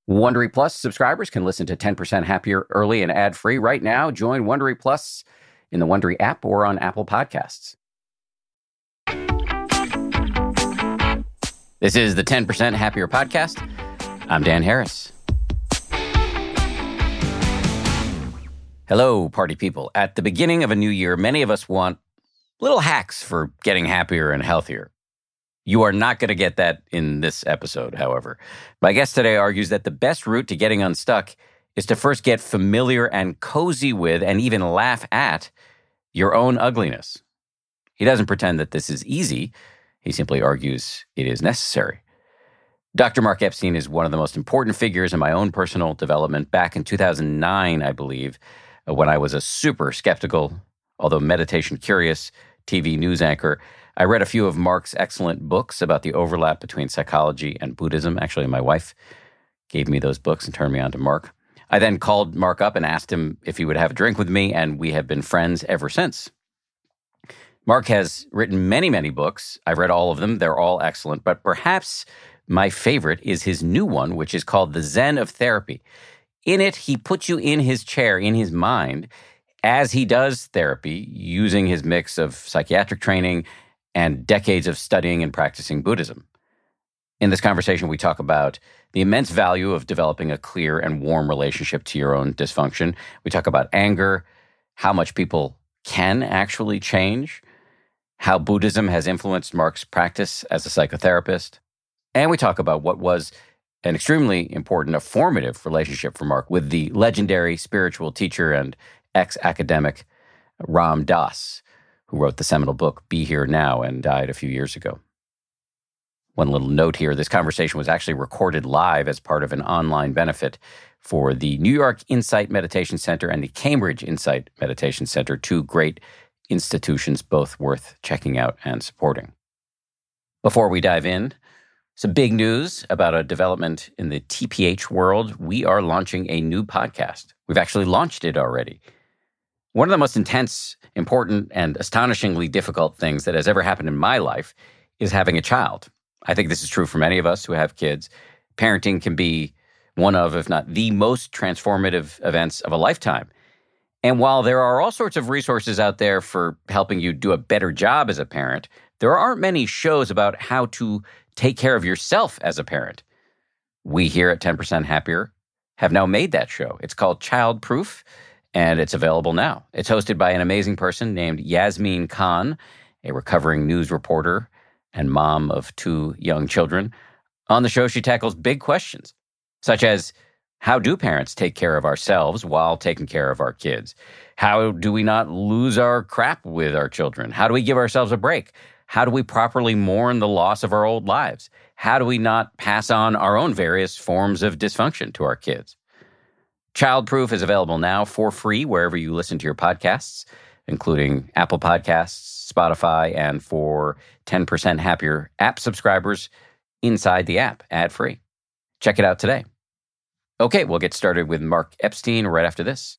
Wondery Plus subscribers can listen to 10% Happier early and ad-free right now. Join Wondery Plus in the Wondery app or on Apple Podcasts. This is the 10% Happier podcast. I'm Dan Harris. Hello, party people. At the beginning of a new year, many of us want little hacks for getting happier and healthier. You are not going to get that in this episode, however. My guest today argues that the best route to getting unstuck is to first get familiar and cozy with and even laugh at your own ugliness. He doesn't pretend that this is easy. He simply argues it is necessary. Dr. Mark Epstein is one of the most important figures in my own personal development. Back in 2009, I believe, when I was a super skeptical, although meditation-curious TV news anchor, I read a few of Mark's excellent books about the overlap between psychology and Buddhism. Actually, my wife gave me those books and turned me on to Mark. I then called Mark up and asked him if he would have a drink with me, and we have been friends ever since. Mark has written many, many books. I've read all of them. They're all excellent. But perhaps my favorite is his new one, which is called The Zen of Therapy. In it, he puts you in his chair, in his mind, as he does therapy, using his mix of psychiatric training and decades of studying and practicing Buddhism. In this conversation, we talk about the immense value of developing a clear and warm relationship to your own dysfunction. We talk about anger, how much people can actually change, how Buddhism has influenced Mark's practice as a psychotherapist. And we talk about what was an extremely important, a formative relationship for Mark with the legendary spiritual teacher and ex-academic Ram Dass, who wrote the seminal book, Be Here Now, and died a few years ago. One little note here, this conversation was actually recorded live as part of an online benefit for the New York Insight Meditation Center and the Cambridge Insight Meditation Center, two great institutions, both worth checking out and supporting. Before we dive in, some big news about a development in the TPH world. We are launching a new podcast. We've actually launched it already. One of the most intense, important, and astonishingly difficult things that has ever happened in my life is having a child. I think this is true for many of us who have kids. Parenting can be one of, if not the most transformative events of a lifetime. And while there are all sorts of resources out there for helping you do a better job as a parent, there aren't many shows about how to take care of yourself as a parent. We here at 10% Happier have now made that show. It's called Child Proof, and it's available now. It's hosted by an amazing person named Yasmin Khan, a recovering news reporter and mom of two young children. On the show, she tackles big questions, such as, how do parents take care of ourselves while taking care of our kids? How do we not lose our crap with our children? How do we give ourselves a break? How do we properly mourn the loss of our old lives? How do we not pass on our own various forms of dysfunction to our kids? Child Proof is available now for free wherever you listen to your podcasts, including Apple Podcasts, Spotify, and for 10% Happier app subscribers inside the app, ad-free. Check it out today. Okay, we'll get started with Mark Epstein right after this.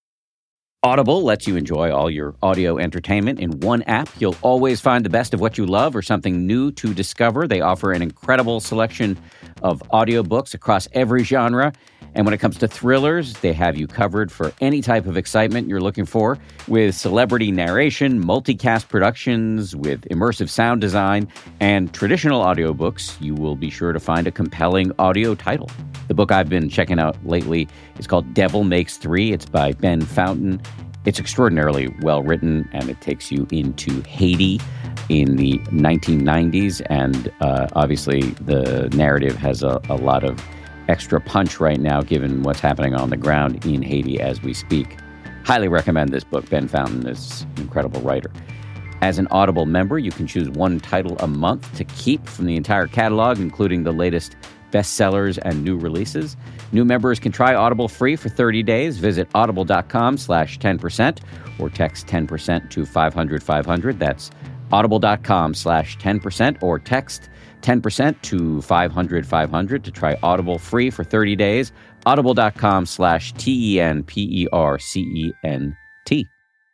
Audible lets you enjoy all your audio entertainment in one app. You'll always find the best of what you love or something new to discover. They offer an incredible selection of audiobooks across every genre. And when it comes to thrillers, they have you covered for any type of excitement you're looking for, with celebrity narration, multicast productions, with immersive sound design, and traditional audiobooks. You will be sure to find a compelling audio title. The book I've been checking out lately is called Devil Makes Three. It's by Ben Fountain. It's extraordinarily well written, and it takes you into Haiti in the 1990s. And obviously, the narrative has a lot of extra punch right now, given what's happening on the ground in Haiti as we speak. Highly recommend this book. Ben Fountain is an incredible writer. As an Audible member, you can choose one title a month to keep from the entire catalog, including the latest bestsellers and new releases. New members can try Audible free for 30 days. Visit audible.com/10% or text 10% to 500-500. That's audible.com/10% or text 10% to 500-500 to try Audible free for 30 days. Audible.com/TENPERCENT.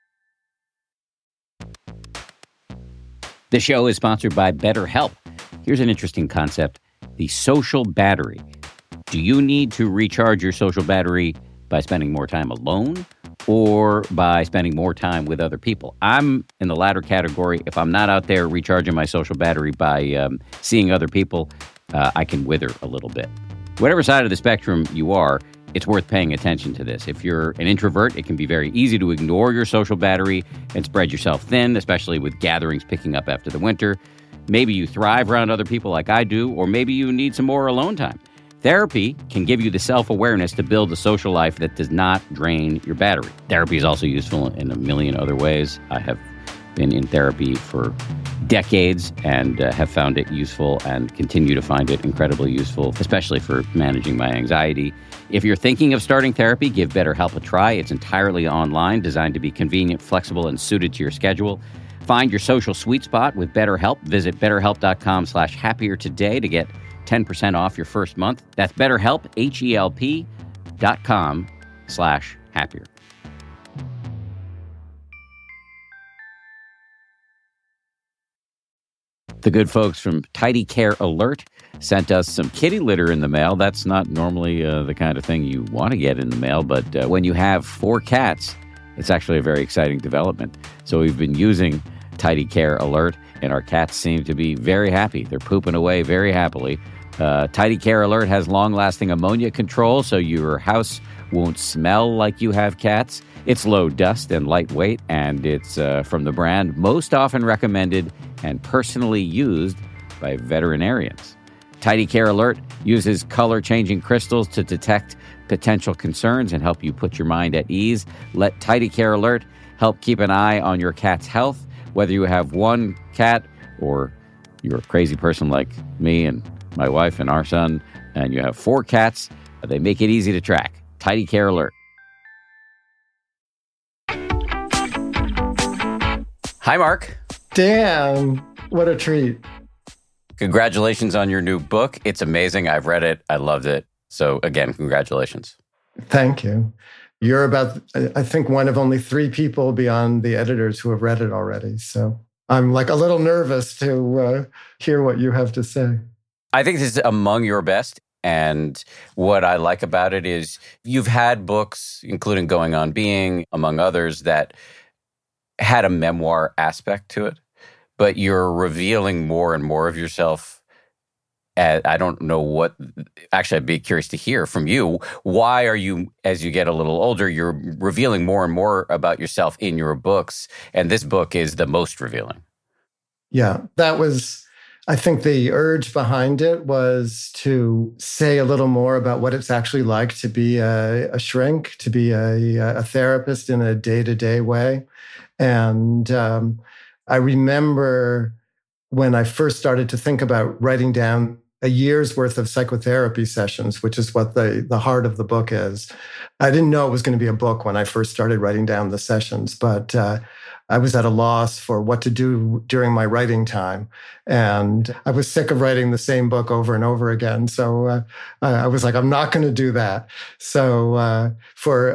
The show is sponsored by BetterHelp. Here's an interesting concept: the social battery. Do you need to recharge your social battery by spending more time alone or by spending more time with other people? I'm in the latter category. If I'm not out there recharging my social battery by seeing other people, I can wither a little bit. Whatever side of the spectrum you are, it's worth paying attention to this. If you're an introvert, it can be very easy to ignore your social battery and spread yourself thin, especially with gatherings picking up after the winter. Maybe you thrive around other people like I do, or maybe you need some more alone time. Therapy can give you the self-awareness to build a social life that does not drain your battery. Therapy is also useful in a million other ways. I have been in therapy for decades and have found it useful and continue to find it incredibly useful, especially for managing my anxiety. If you're thinking of starting therapy, give BetterHelp a try. It's entirely online, designed to be convenient, flexible, and suited to your schedule. Find your social sweet spot with BetterHelp. Visit BetterHelp.com/happier today to get 10% off your first month. That's BetterHelp, HELP.com/happier. The good folks from Tidy Care Alert sent us some kitty litter in the mail. That's not normally the kind of thing you want to get in the mail, but when you have 4 cats, it's actually a very exciting development. So we've been using Tidy Care Alert, and our cats seem to be very happy. They're pooping away very happily. Tidy Care Alert has long-lasting ammonia control, so your house won't smell like you have cats. It's low dust and lightweight, and it's from the brand most often recommended and personally used by veterinarians. Tidy Care Alert uses color-changing crystals to detect potential concerns and help you put your mind at ease. Let Tidy Care Alert help keep an eye on your cat's health, whether you have one cat or you're a crazy person like me and my wife and our son, and you have 4 cats. They make it easy to track. Tidy Care Alert. Hi, Mark. Dan, what a treat. Congratulations on your new book. It's amazing. I've read it. I loved it. So again, congratulations. Thank you. You're about, I think, one of only 3 people beyond the editors who have read it already. So I'm like a little nervous to hear what you have to say. I think this is among your best. And what I like about it is you've had books, including Going on Being, among others, that had a memoir aspect to it, but you're revealing more and more of yourself. I don't know what, actually, I'd be curious to hear from you. Why are you, as you get a little older, you're revealing more and more about yourself in your books, and this book is the most revealing? Yeah, that was, I think the urge behind it was to say a little more about what it's actually like to be a shrink, to be a therapist in a day-to-day way. And I remember when I first started to think about writing down a year's worth of psychotherapy sessions, which is what the heart of the book is. I didn't know it was going to be a book when I first started writing down the sessions, but I was at a loss for what to do during my writing time. And I was sick of writing the same book over and over again. So I was like, I'm not going to do that. So for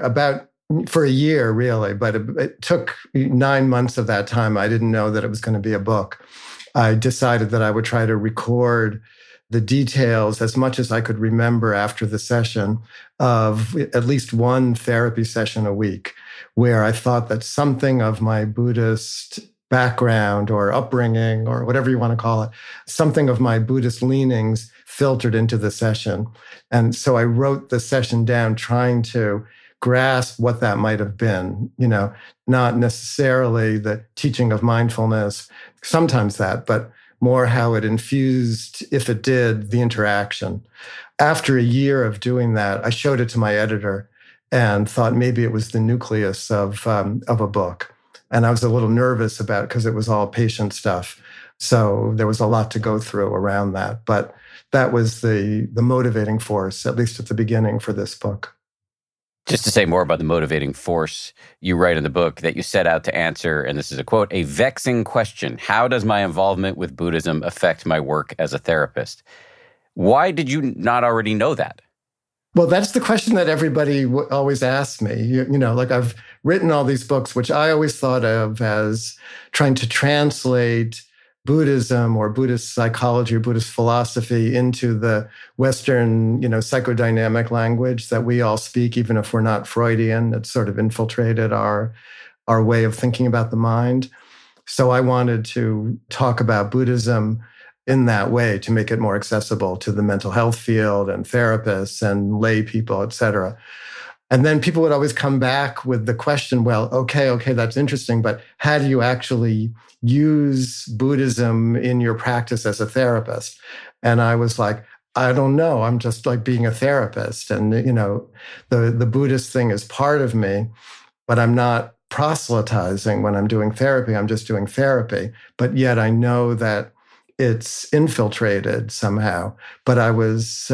a year, really, but it took 9 months of that time. I didn't know that it was going to be a book. I decided that I would try to record the details as much as I could remember after the session of at least one therapy session a week, where I thought that something of my Buddhist background or upbringing or whatever you want to call it, something of my Buddhist leanings filtered into the session. And so I wrote the session down trying to grasp what that might have been, not necessarily the teaching of mindfulness, sometimes that, but more how it infused, if it did, the interaction. After a year of doing that, I showed it to my editor and thought maybe it was the nucleus of a book. And I was a little nervous about it because it was all patient stuff. So there was a lot to go through around that. But that was the motivating force, at least at the beginning, for this book. Just to say more about the motivating force, you write in the book that you set out to answer, and this is a quote, a vexing question. How does my involvement with Buddhism affect my work as a therapist? Why did you not already know that? Well, that's the question that everybody always asks me. Like I've written all these books, which I always thought of as trying to translate Buddhism or Buddhist psychology or Buddhist philosophy into the Western, psychodynamic language that we all speak, even if we're not Freudian. It's sort of infiltrated our way of thinking about the mind. So I wanted to talk about Buddhism in that way to make it more accessible to the mental health field and therapists and lay people, et cetera. And then people would always come back with the question, well, okay, that's interesting, but how do you actually use Buddhism in your practice as a therapist? And I was like, I don't know. I'm just like being a therapist. And, the Buddhist thing is part of me, but I'm not proselytizing when I'm doing therapy. I'm just doing therapy. But yet I know that it's infiltrated somehow. But I was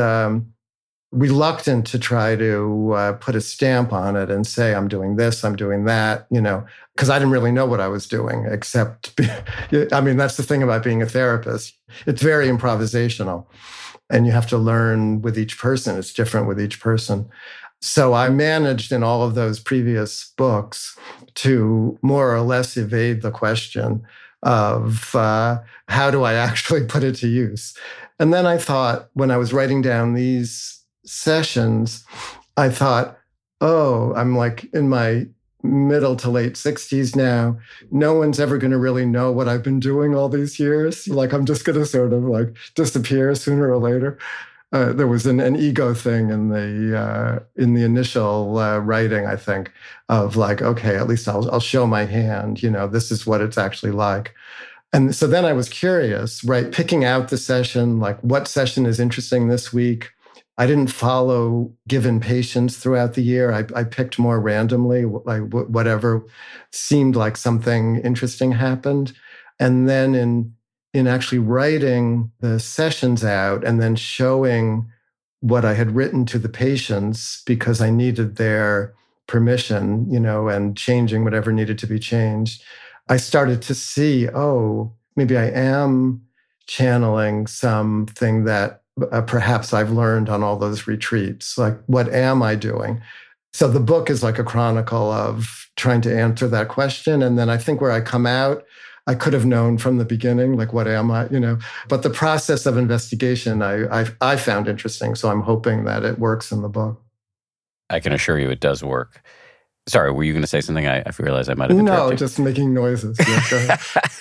reluctant to try to put a stamp on it and say, I'm doing this, I'm doing that, because I didn't really know what I was doing, except, that's the thing about being a therapist. It's very improvisational, and you have to learn with each person. It's different with each person. So I managed in all of those previous books to more or less evade the question of how do I actually put it to use? And then I thought, when I was writing down these sessions, I thought, I'm like in my middle to late 60s now. No one's ever going to really know what I've been doing all these years. Like, I'm just going to sort of like disappear sooner or later. There was an ego thing in the initial writing, I think, of like, okay, at least I'll show my hand. This is what it's actually like. And so then I was curious, right? Picking out the session, like what session is interesting this week. I didn't follow given patients throughout the year. I picked more randomly, like whatever seemed like something interesting happened. And then in actually writing the sessions out and then showing what I had written to the patients, because I needed their permission, and changing whatever needed to be changed, I started to see, maybe I am channeling something that perhaps I've learned on all those retreats. Like, what am I doing? So the book is like a chronicle of trying to answer that question. And then I think where I come out, I could have known from the beginning, like, what am I, But the process of investigation I found interesting. So I'm hoping that it works in the book. I can assure you it does work. Sorry, were you going to say something? I realized I might have interrupted. No, just making noises. Yeah, go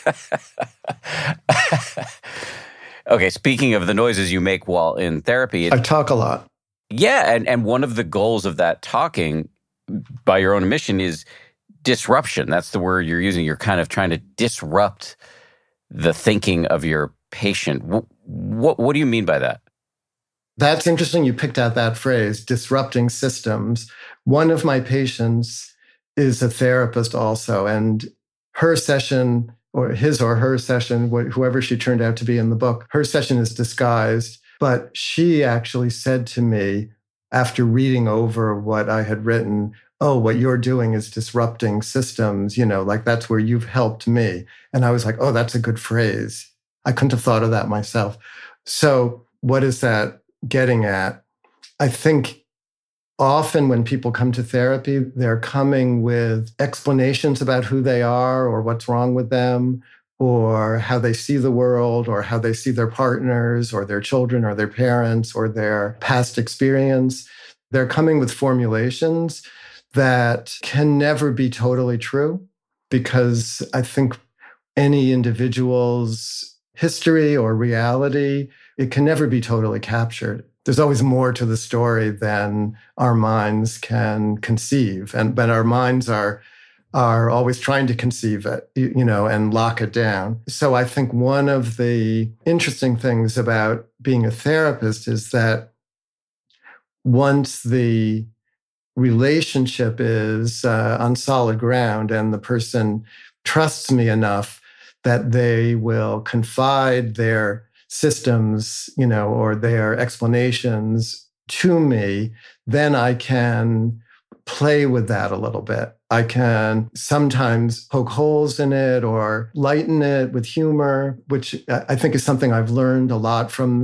ahead. Okay, speaking of the noises you make while in therapy. I talk a lot. Yeah, and one of the goals of that talking, by your own admission, is disruption. That's the word you're using. You're kind of trying to disrupt the thinking of your patient. What do you mean by that? That's interesting you picked out that phrase, disrupting systems. One of my patients is a therapist also, and her session, or his or her session, whoever she turned out to be in the book, her session is disguised. But she actually said to me, after reading over what I had written, what you're doing is disrupting systems, like that's where you've helped me. And I was like, that's a good phrase. I couldn't have thought of that myself. So what is that getting at? I think often when people come to therapy, they're coming with explanations about who they are or what's wrong with them, or how they see the world, or how they see their partners or their children or their parents or their past experience. They're coming with formulations that can never be totally true, because I think any individual's history or reality, it can never be totally captured. There's always more to the story than our minds can conceive. But our minds are always trying to conceive it, and lock it down. So I think one of the interesting things about being a therapist is that once the relationship is on solid ground and the person trusts me enough that they will confide their systems, or their explanations to me, then I can play with that a little bit. I can sometimes poke holes in it or lighten it with humor, which I think is something I've learned a lot from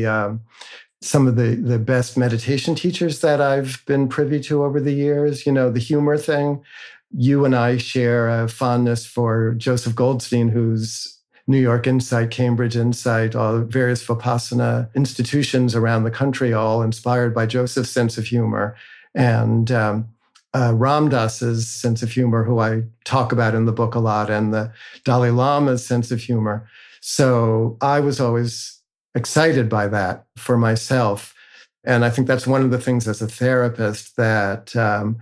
some of the best meditation teachers that I've been privy to over the years. The humor thing. You and I share a fondness for Joseph Goldstein, who's New York Insight, Cambridge Insight, all the various Vipassana institutions around the country, all inspired by Joseph's sense of humor. And Ram Dass's sense of humor, who I talk about in the book a lot, and the Dalai Lama's sense of humor. So I was always excited by that for myself. And I think that's one of the things as a therapist that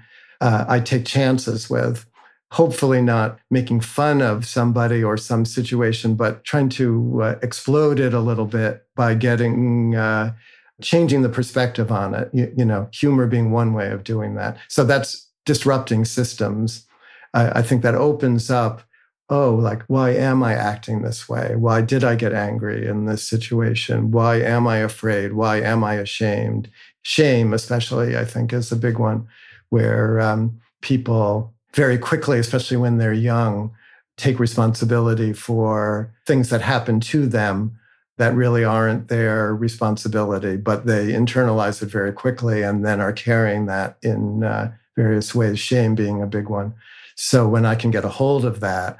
I take chances with. Hopefully not making fun of somebody or some situation, but trying to explode it a little bit by changing the perspective on it. Humor being one way of doing that. So that's disrupting systems. I think that opens up, why am I acting this way? Why did I get angry in this situation? Why am I afraid? Why am I ashamed? Shame, especially, I think, is a big one where people very quickly, especially when they're young, take responsibility for things that happen to them that really aren't their responsibility, but they internalize it very quickly and then are carrying that in various ways, shame being a big one. So when I can get a hold of that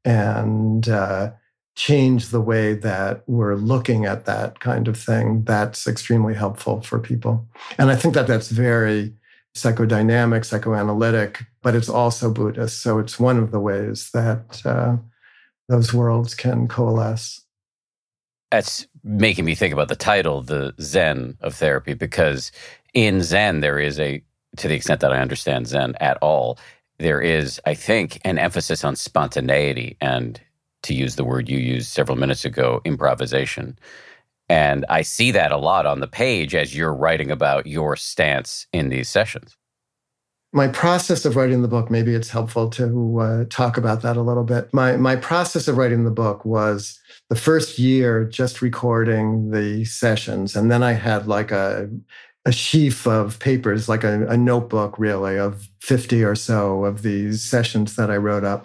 and change the way that we're looking at that kind of thing, that's extremely helpful for people. And I think that that's very psychodynamic, psychoanalytic, but it's also Buddhist. So it's one of the ways that those worlds can coalesce. That's making me think about the title, the Zen of therapy, because in Zen, there is to the extent that I understand Zen at all, there is, I think, an emphasis on spontaneity and, to use the word you used several minutes ago, improvisation. And I see that a lot on the page as you're writing about your stance in these sessions. My process of writing the book, maybe it's helpful to talk about that a little bit. My process of writing the book was the first year just recording the sessions. And then I had like a sheaf of papers, like a notebook really of 50 or so of these sessions that I wrote up.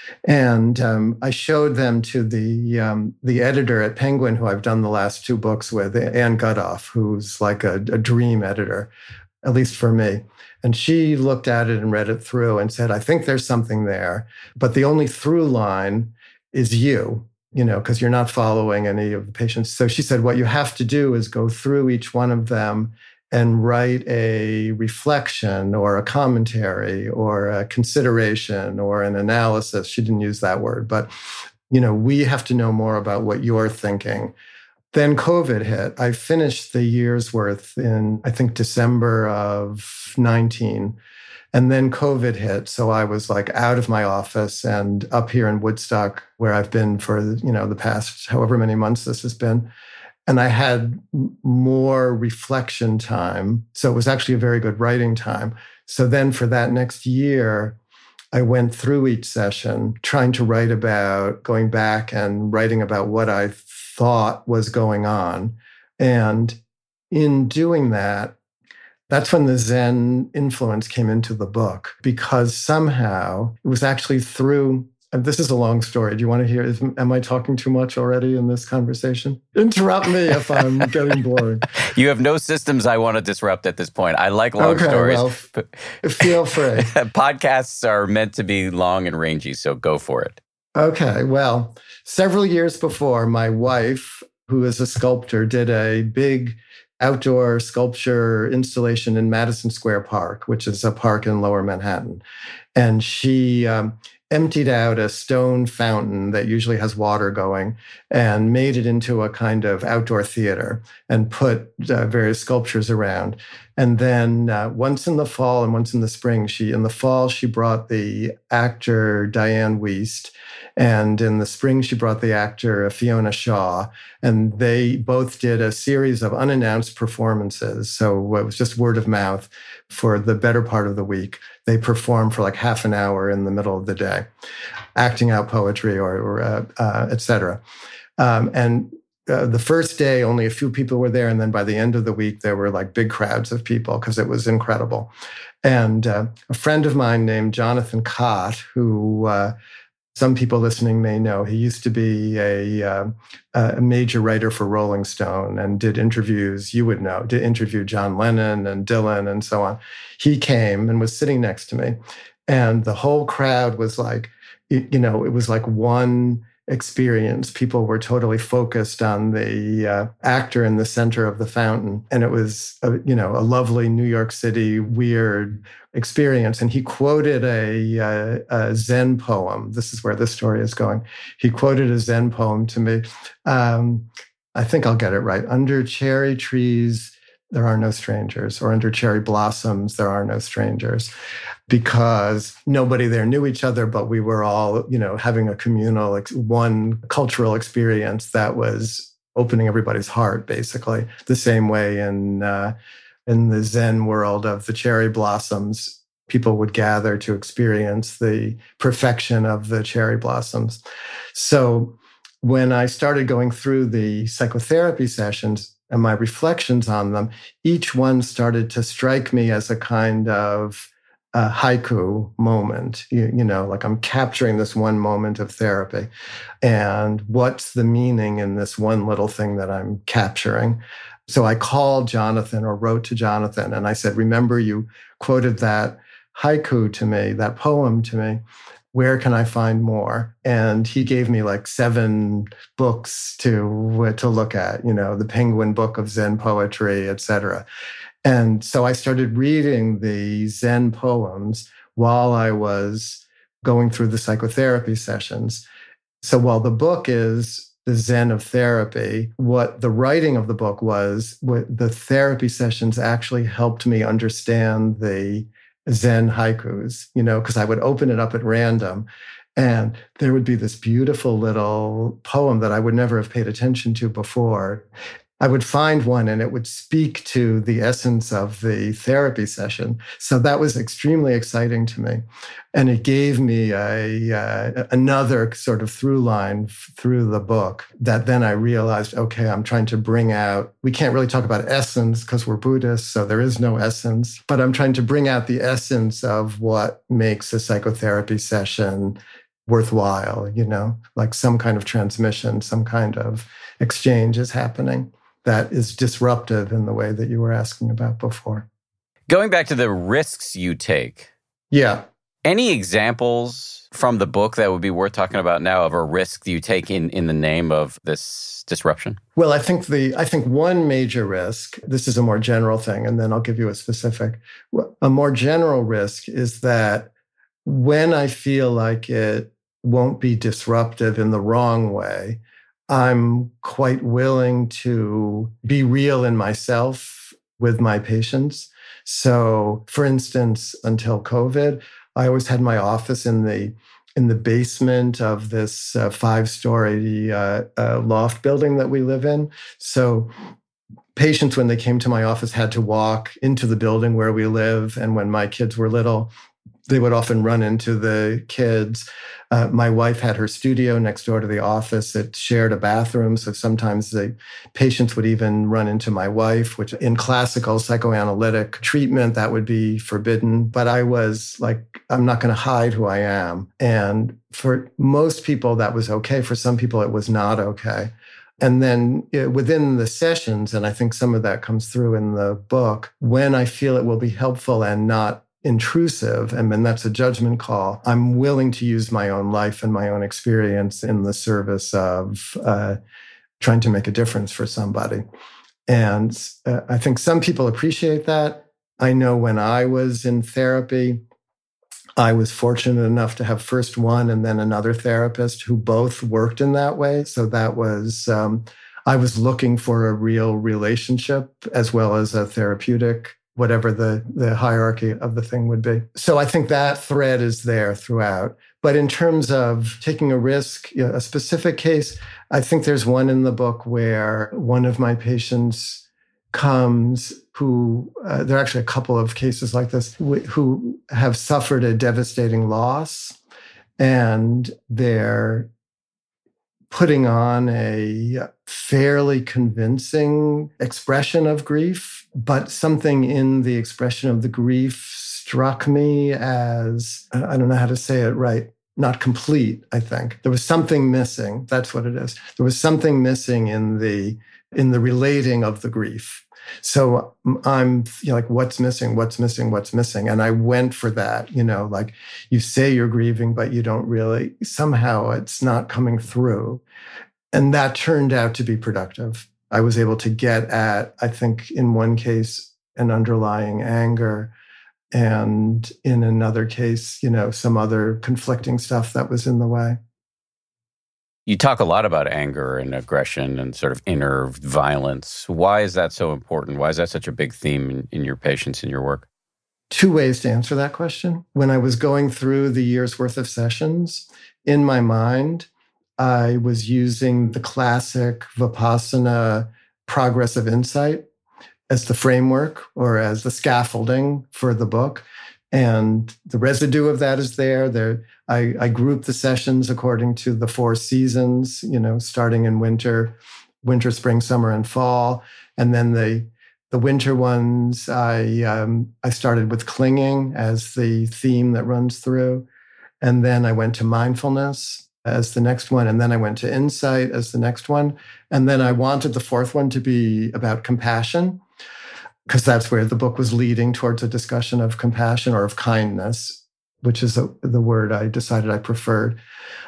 And I showed them to the editor at Penguin, who I've done the last two books with, Anne Gutoff, who's like a dream editor, at least for me. And she looked at it and read it through and said, I think there's something there, but the only through line is you, because you're not following any of the patients. So she said, what you have to do is go through each one of them and write a reflection or a commentary or a consideration or an analysis. She didn't use that word, but, we have to know more about what you're thinking. Then COVID hit. I finished the year's worth in, I think, December of 19. And then COVID hit. So I was like out of my office and up here in Woodstock, where I've been for, the past however many months this has been. And I had more reflection time. So it was actually a very good writing time. So then for that next year, I went through each session trying to write about, going back and writing about what I thought was going on. And in doing that, that's when the Zen influence came into the book, because somehow it was actually through, and this is a long story. Do you want to hear? Am I talking too much already in this conversation? Interrupt me if I'm getting boring. You have no systems I want to disrupt at this point. I like long stories. Well, feel free. Podcasts are meant to be long and rangy, so go for it. Okay. Well, several years before, my wife, who is a sculptor, did a big outdoor sculpture installation in Madison Square Park, which is a park in Lower Manhattan. And she emptied out a stone fountain that usually has water going and made it into a kind of outdoor theater and put various sculptures around. And then once in the fall and once in the spring, in the fall, she brought the actor Diane Wiest. And in the spring, she brought the actor Fiona Shaw. And they both did a series of unannounced performances. So it was just word of mouth for the better part of the week. They performed for like half an hour in the middle of the day, acting out poetry or et cetera. The first day, only a few people were there. And then by the end of the week, there were like big crowds of people because it was incredible. And a friend of mine named Jonathan Cott, who some people listening may know, he used to be a major writer for Rolling Stone and did interviews, you would know, did interview John Lennon and Dylan and so on. He came and was sitting next to me. And the whole crowd was like, it was like one experience. People were totally focused on the actor in the center of the fountain. And it was, a lovely New York City, weird experience. And he quoted a Zen poem. This is where this story is going. He quoted a Zen poem to me. I think I'll get it right. Under cherry trees, there are no strangers, or under cherry blossoms, there are no strangers, because nobody there knew each other, but we were all, having a communal, one cultural experience that was opening everybody's heart, basically. The same way in the Zen world of the cherry blossoms, people would gather to experience the perfection of the cherry blossoms. So when I started going through the psychotherapy sessions, and my reflections on them, each one started to strike me as a kind of haiku moment, like I'm capturing this one moment of therapy. And what's the meaning in this one little thing that I'm capturing? So I called Jonathan, or wrote to Jonathan, and I said, remember, you quoted that haiku to me, that poem to me. Where can I find more? And he gave me like 7 books to look at, the Penguin Book of Zen Poetry, et cetera. And so I started reading the Zen poems while I was going through the psychotherapy sessions. So while the book is the Zen of therapy, what the writing of the book was, what the therapy sessions actually helped me understand the Zen haikus, because I would open it up at random and there would be this beautiful little poem that I would never have paid attention to before. I would find one and it would speak to the essence of the therapy session. So that was extremely exciting to me. And it gave me another sort of through line through the book that then I realized, okay, I'm trying to bring out, we can't really talk about essence because we're Buddhists, so there is no essence, but I'm trying to bring out the essence of what makes a psychotherapy session worthwhile, like some kind of transmission, some kind of exchange is happening that is disruptive in the way that you were asking about before. Going back to the risks you take. Yeah. Any examples from the book that would be worth talking about now of a risk you take in the name of this disruption? Well, I think one major risk, this is a more general thing, and then I'll give you a specific. A more general risk is that when I feel like it won't be disruptive in the wrong way, I'm quite willing to be real in myself with my patients. So, for instance, until COVID, I always had my office in the basement of this 5-story loft building that we live in. So patients, when they came to my office, had to walk into the building where we live. And when my kids were little, they would often run into the kids. My wife had her studio next door to the office. It shared a bathroom. So sometimes the patients would even run into my wife, which in classical psychoanalytic treatment, that would be forbidden. But I was like, I'm not going to hide who I am. And for most people, that was okay. For some people, it was not okay. And then within the sessions, and I think some of that comes through in the book, when I feel it will be helpful and not intrusive, and then that's a judgment call, I'm willing to use my own life and my own experience in the service of trying to make a difference for somebody. And I think some people appreciate that. I know when I was in therapy, I was fortunate enough to have first one and then another therapist who both worked in that way. So that was, I was looking for a real relationship as well as a therapeutic, whatever the hierarchy of the thing would be. So I think that thread is there throughout. But in terms of taking a risk, a specific case, I think there's one in the book where one of my patients comes who, there are actually a couple of cases like this, who have suffered a devastating loss, and they're putting on a fairly convincing expression of grief, but something in the expression of the grief struck me as, I don't know how to say it right, not complete, I think. There was something missing. That's what it is. There was something missing in the relating of the grief. So I'm like, what's missing? What's missing? What's missing? And I went for that, like you say you're grieving, but you don't really, somehow it's not coming through. And that turned out to be productive. I was able to get at, I think in one case, an underlying anger, and in another case, some other conflicting stuff that was in the way. You talk a lot about anger and aggression and sort of inner violence. Why is that so important? Why is that such a big theme in your patients, in your work? Two ways to answer that question. When I was going through the year's worth of sessions, in my mind, I was using the classic Vipassana progressive insight as the framework or as the scaffolding for the book. And the residue of that is there. I group the sessions according to the 4 seasons, starting in winter, spring, summer, and fall. And then the winter ones, I started with clinging as the theme that runs through. And then I went to mindfulness as the next one. And then I went to insight as the next one. And then I wanted the 4th one to be about compassion, because that's where the book was leading, towards a discussion of compassion or of kindness, which is the word I decided I preferred.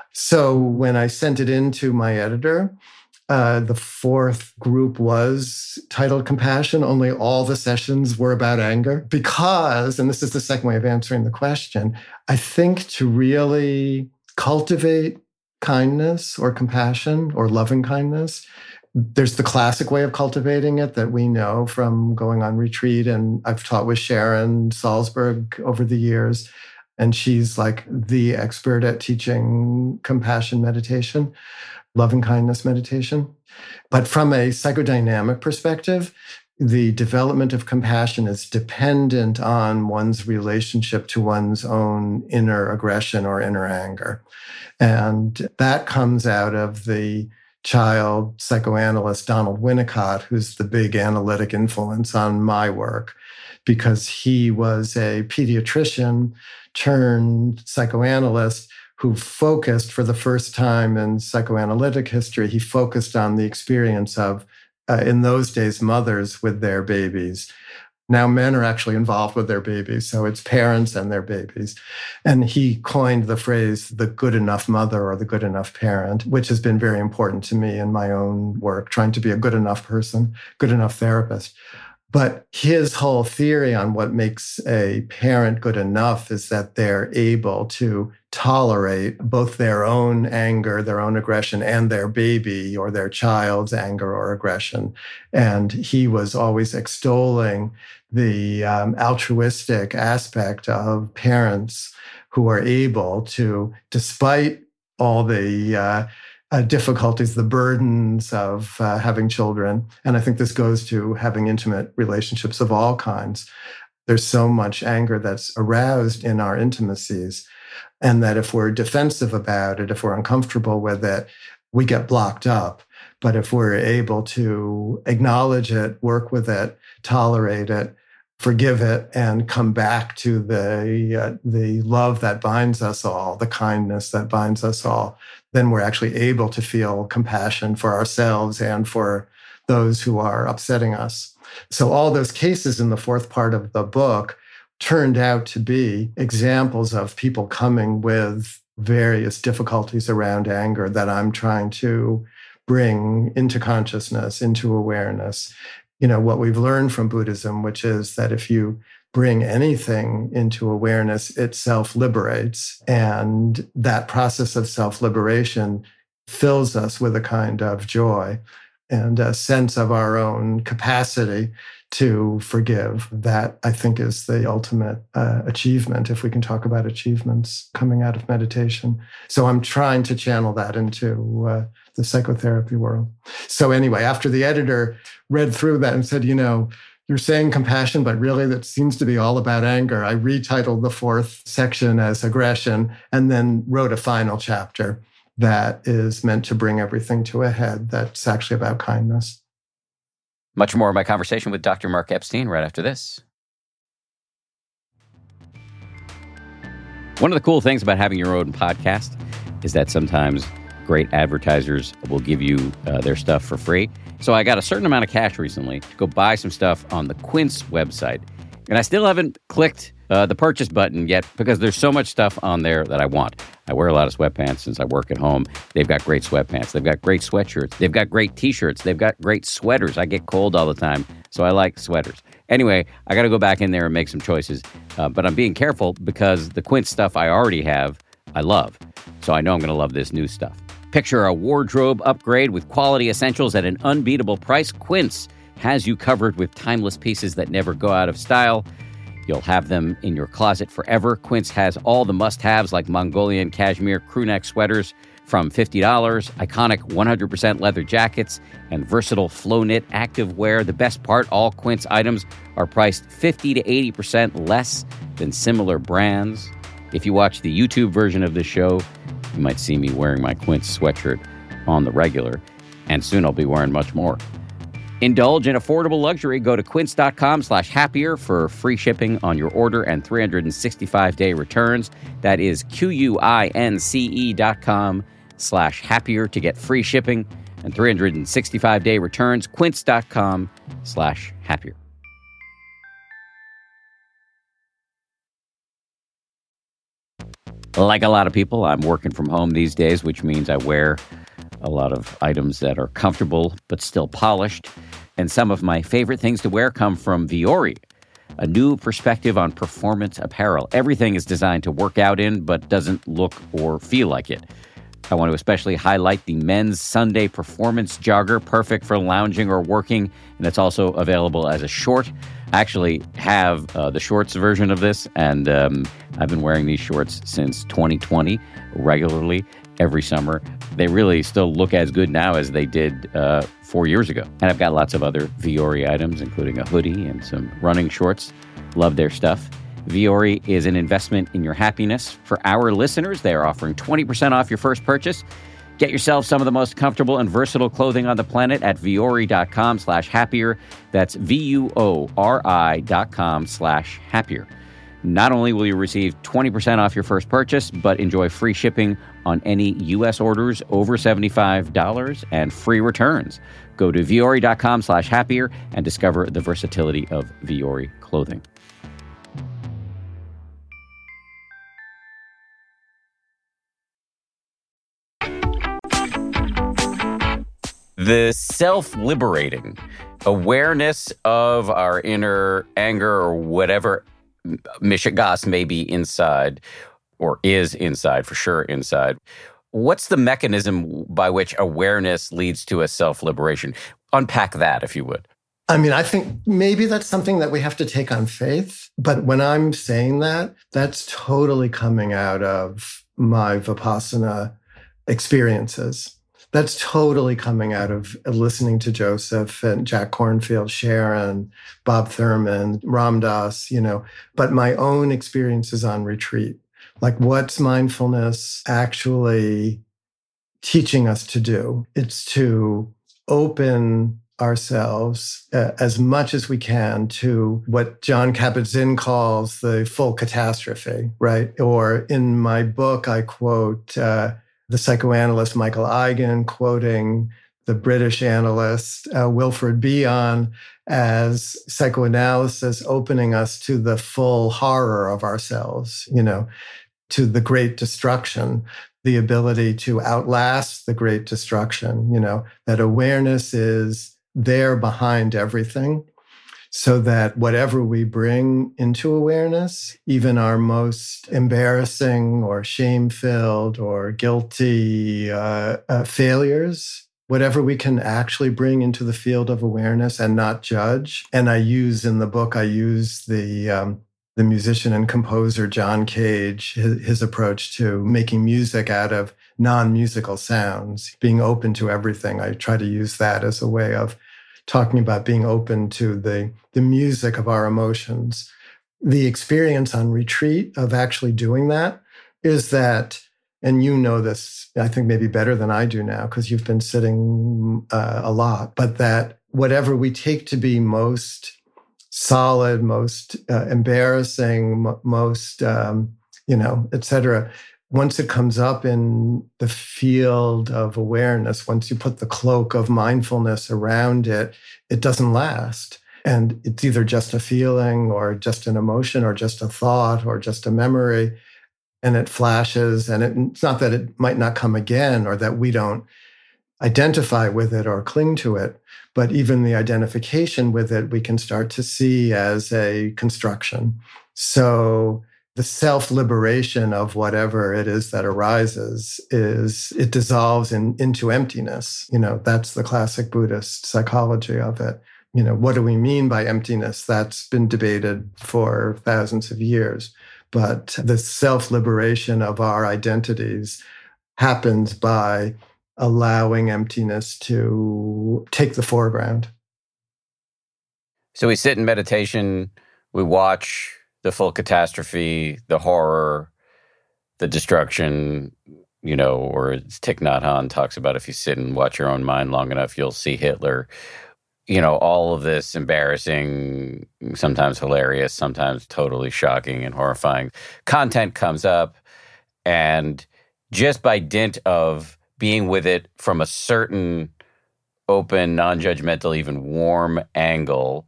So when I sent it in to my editor, the 4th group was titled Compassion, only all the sessions were about anger. Because, and this is the second way of answering the question, I think to really cultivate kindness or compassion or loving kindness, there's the classic way of cultivating it that we know from going on retreat. And I've taught with Sharon Salzberg over the years. And she's like the expert at teaching compassion meditation, loving kindness meditation. But from a psychodynamic perspective, the development of compassion is dependent on one's relationship to one's own inner aggression or inner anger. And that comes out of the child psychoanalyst Donald Winnicott, who's the big analytic influence on my work, because he was a pediatrician turned psychoanalyst who focused, for the first time in psychoanalytic history, he focused on the experience of, in those days, mothers with their babies. Now men are actually involved with their babies, so it's parents and their babies. And he coined the phrase, the good enough mother or the good enough parent, which has been very important to me in my own work, trying to be a good enough person, good enough therapist. But his whole theory on what makes a parent good enough is that they're able to tolerate both their own anger, their own aggression, and their baby or their child's anger or aggression. And he was always extolling the altruistic aspect of parents who are able to, despite all the difficulties, the burdens of having children. And I think this goes to having intimate relationships of all kinds. There's so much anger that's aroused in our intimacies. And that if we're defensive about it, if we're uncomfortable with it, we get blocked up. But if we're able to acknowledge it, work with it, tolerate it, forgive it, and come back to the love that binds us all, the kindness that binds us all, then we're actually able to feel compassion for ourselves and for those who are upsetting us. So all those cases in the 4th part of the book turned out to be examples of people coming with various difficulties around anger that I'm trying to bring into consciousness, into awareness. What we've learned from Buddhism, which is that if you bring anything into awareness, it self-liberates. And that process of self-liberation fills us with a kind of joy and a sense of our own capacity to forgive. That, I think, is the ultimate achievement, if we can talk about achievements coming out of meditation. So I'm trying to channel that into the psychotherapy world. So anyway, after the editor read through that and said, you're saying compassion, but really that seems to be all about anger, I retitled the 4th section as aggression and then wrote a final chapter that is meant to bring everything to a head. That's actually about kindness. Much more of my conversation with Dr. Mark Epstein right after this. One of the cool things about having your own podcast is that sometimes great advertisers will give you their stuff for free. So I got a certain amount of cash recently to go buy some stuff on the Quince website. And I still haven't clicked the purchase button yet because there's so much stuff on there that I want. I wear a lot of sweatpants since I work at home. They've got great sweatpants. They've got great sweatshirts. They've got great T-shirts. They've got great sweaters. I get cold all the time, so I like sweaters. Anyway, I got to go back in there and make some choices. But I'm being careful because the Quince stuff I already have, I love. So I know I'm going to love this new stuff. Picture a wardrobe upgrade with quality essentials at an unbeatable price. Quince has you covered with timeless pieces that never go out of style. You'll have them in your closet forever. Quince has all the must-haves like Mongolian cashmere crewneck sweaters from $50, iconic 100% leather jackets, and versatile flow-knit activewear. The best part, all Quince items are priced 50 to 80% less than similar brands. If you watch the YouTube version of this show, you might see me wearing my Quince sweatshirt on the regular, and soon I'll be wearing much more. Indulge in affordable luxury. Go to quince.com/happier for free shipping on your order and 365-day returns. That is QUINCE.com/happier to get free shipping and 365-day returns. Quince.com/happier. Like a lot of people, I'm working from home these days, which means I wear a lot of items that are comfortable but still polished. And some of my favorite things to wear come from Vuori, a new perspective on performance apparel. Everything is designed to work out in but doesn't look or feel like it. I want to especially highlight the men's Sunday performance jogger, perfect for lounging or working, and it's also available as a short. I actually have the shorts version of this, and I've been wearing these shorts since 2020 regularly every summer. They really still look as good now as they did 4 years ago. And I've got lots of other Vuori items, including a hoodie and some running shorts. Love their stuff. Vuori is an investment in your happiness. For our listeners, they are offering 20% off your first purchase. Get yourself some of the most comfortable and versatile clothing on the planet at vuori.com/happier. That's VUORI.com/happier. Not only will you receive 20% off your first purchase, but enjoy free shipping on any U.S. orders over $75 and free returns. Go to vuori.com/happier and discover the versatility of Vuori clothing. The self-liberating awareness of our inner anger or whatever mishigas may be inside, or is inside, for sure inside. What's the mechanism by which awareness leads to a self-liberation? Unpack that, if you would. I mean, I think maybe that's something that we have to take on faith. But when I'm saying that, that's totally coming out of my Vipassana experiences. That's totally coming out of listening to Joseph and Jack Kornfield, Sharon, Bob Thurman, Ram Dass, but my own experiences on retreat. Like, what's mindfulness actually teaching us to do? It's to open ourselves as much as we can to what Jon Kabat-Zinn calls the full catastrophe, right? Or in my book, I quote the psychoanalyst Michael Eigen, quoting the British analyst Wilfred Bion as psychoanalysis opening us to the full horror of ourselves, to the great destruction, the ability to outlast the great destruction, that awareness is there behind everything. So that whatever we bring into awareness, even our most embarrassing or shame-filled or guilty failures, whatever we can actually bring into the field of awareness and not judge. And I use in the book, the musician and composer John Cage, his approach to making music out of non-musical sounds, being open to everything. I try to use that as a way of talking about being open to the music of our emotions. The experience on retreat of actually doing that is that, and you know this, I think maybe better than I do now, because you've been sitting a lot, but that whatever we take to be most solid, most embarrassing, most, et cetera, once it comes up in the field of awareness, once you put the cloak of mindfulness around it, it doesn't last. And it's either just a feeling or just an emotion or just a thought or just a memory. And it flashes. And it's not that it might not come again or that we don't identify with it or cling to it, but even the identification with it, we can start to see as a construction. So the self-liberation of whatever it is that arises it dissolves into emptiness. That's the classic Buddhist psychology of it. What do we mean by emptiness? That's been debated for thousands of years. But the self-liberation of our identities happens by allowing emptiness to take the foreground. So we sit in meditation, we watch the full catastrophe, the horror, the destruction, or as Thich Nhat Hanh talks about, if you sit and watch your own mind long enough, you'll see Hitler. All of this embarrassing, sometimes hilarious, sometimes totally shocking and horrifying content comes up. And just by dint of being with it from a certain open, non-judgmental, even warm angle,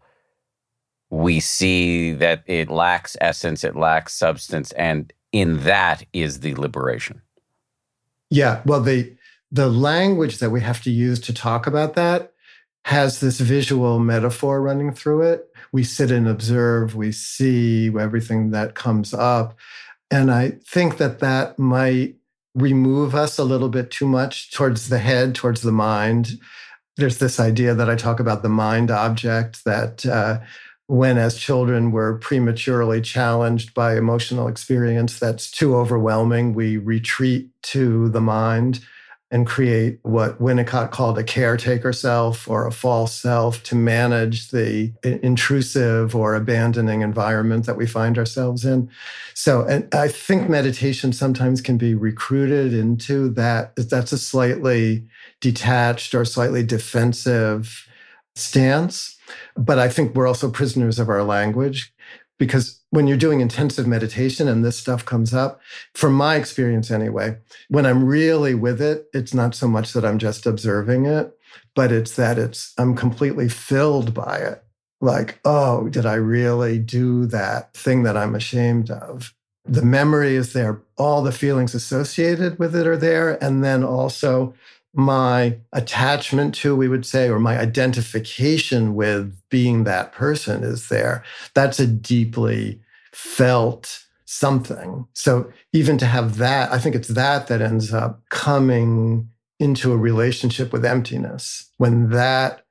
we see that it lacks essence, it lacks substance, and in that is the liberation. Yeah, well, the language that we have to use to talk about that has this visual metaphor running through it. We sit and observe, we see everything that comes up. And I think that might remove us a little bit too much towards the head, towards the mind. There's this idea that I talk about the mind object, that when as children we're prematurely challenged by emotional experience that's too overwhelming, we retreat to the mind and create what Winnicott called a caretaker self or a false self to manage the intrusive or abandoning environment that we find ourselves in. So, and I think meditation sometimes can be recruited into that. That's a slightly detached or slightly defensive stance. But I think we're also prisoners of our language, because when you're doing intensive meditation and this stuff comes up, from my experience anyway, when I'm really with it, it's not so much that I'm just observing it, but it's that I'm completely filled by it. Like, oh, did I really do that thing that I'm ashamed of? The memory is there. All the feelings associated with it are there. And then also my attachment to, we would say, or my identification with being that person is there. That's a deeply felt something. So even to have that, I think it's that ends up coming into a relationship with emptiness. When that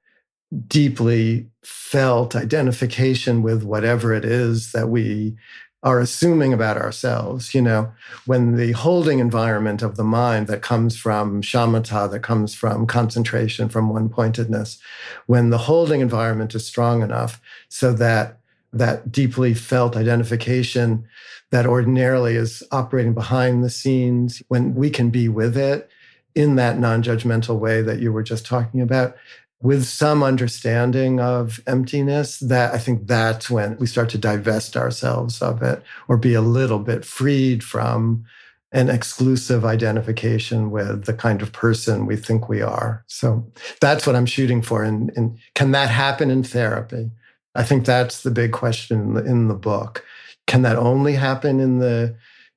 deeply felt identification with whatever it is that we are assuming about ourselves, when the holding environment of the mind that comes from shamatha, that comes from concentration, from one-pointedness, when the holding environment is strong enough so that deeply felt identification that ordinarily is operating behind the scenes, when we can be with it in that non-judgmental way that you were just talking about, with some understanding of emptiness, that I think that's when we start to divest ourselves of it or be a little bit freed from an exclusive identification with the kind of person we think we are. So that's what I'm shooting for. And can that happen in therapy? I think that's the big question in the book. Can that only happen at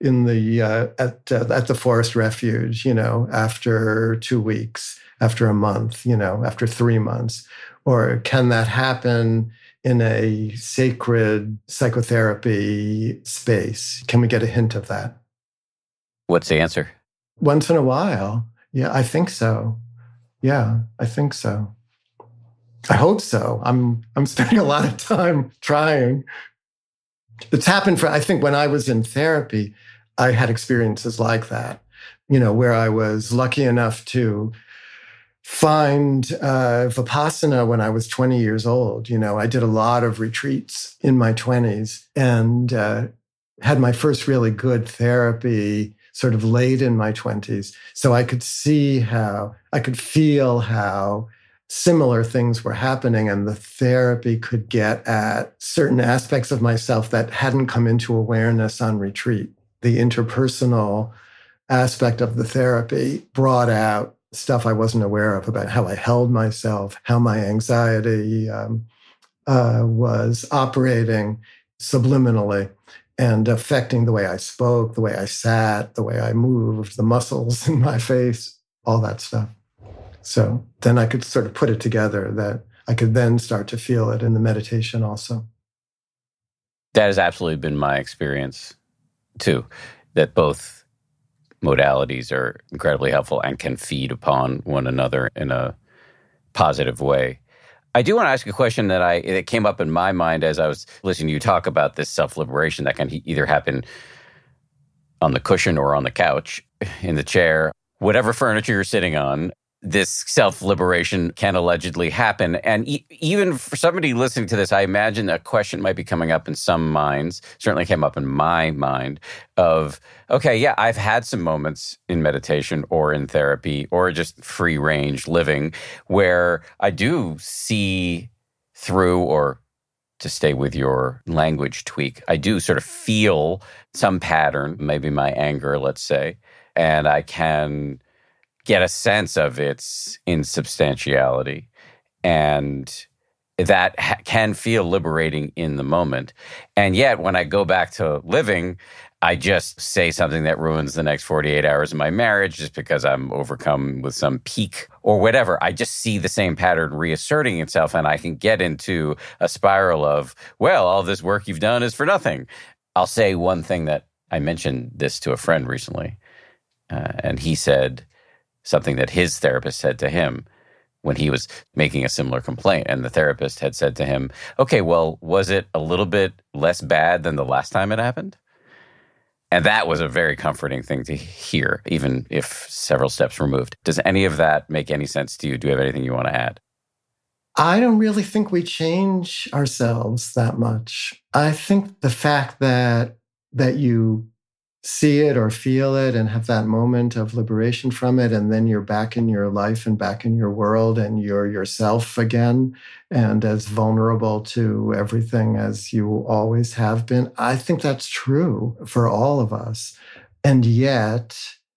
the forest refuge, after 2 weeks? After a month, after 3 months? Or can that happen in a sacred psychotherapy space? Can we get a hint of that? What's the answer? Once in a while. Yeah, I think so. Yeah, I think so. I hope so. I'm spending a lot of time trying. It's happened I think when I was in therapy, I had experiences like that, where I was lucky enough to find Vipassana when I was 20 years old. I did a lot of retreats in my 20s and had my first really good therapy sort of late in my 20s. So I could feel how similar things were happening, and the therapy could get at certain aspects of myself that hadn't come into awareness on retreat. The interpersonal aspect of the therapy brought out stuff I wasn't aware of about how I held myself, how my anxiety was operating subliminally and affecting the way I spoke, the way I sat, the way I moved, the muscles in my face, all that stuff. So then I could sort of put it together that I could then start to feel it in the meditation also. That has absolutely been my experience too, that both modalities are incredibly helpful and can feed upon one another in a positive way. I do want to ask a question that came up in my mind as I was listening to you talk about this self-liberation that can either happen on the cushion or on the couch, in the chair, whatever furniture you're sitting on. This self-liberation can allegedly happen. And even for somebody listening to this, I imagine a question might be coming up in some minds, certainly came up in my mind, of, okay, yeah, I've had some moments in meditation or in therapy or just free-range living where I do see through, or to stay with your language tweak, I do sort of feel some pattern, maybe my anger, let's say, and I can get a sense of its insubstantiality. And that can feel liberating in the moment. And yet, when I go back to living, I just say something that ruins the next 48 hours of my marriage just because I'm overcome with some peak or whatever. I just see the same pattern reasserting itself, and I can get into a spiral of, well, all this work you've done is for nothing. I'll say one thing that I mentioned this to a friend recently, and he said something that his therapist said to him when he was making a similar complaint. And the therapist had said to him, okay, well, was it a little bit less bad than the last time it happened? And that was a very comforting thing to hear, even if several steps removed. Does any of that make any sense to you? Do you have anything you want to add? I don't really think we change ourselves that much. I think the fact that you see it or feel it and have that moment of liberation from it, and then you're back in your life and back in your world and you're yourself again and as vulnerable to everything as you always have been. I think that's true for all of us. And yet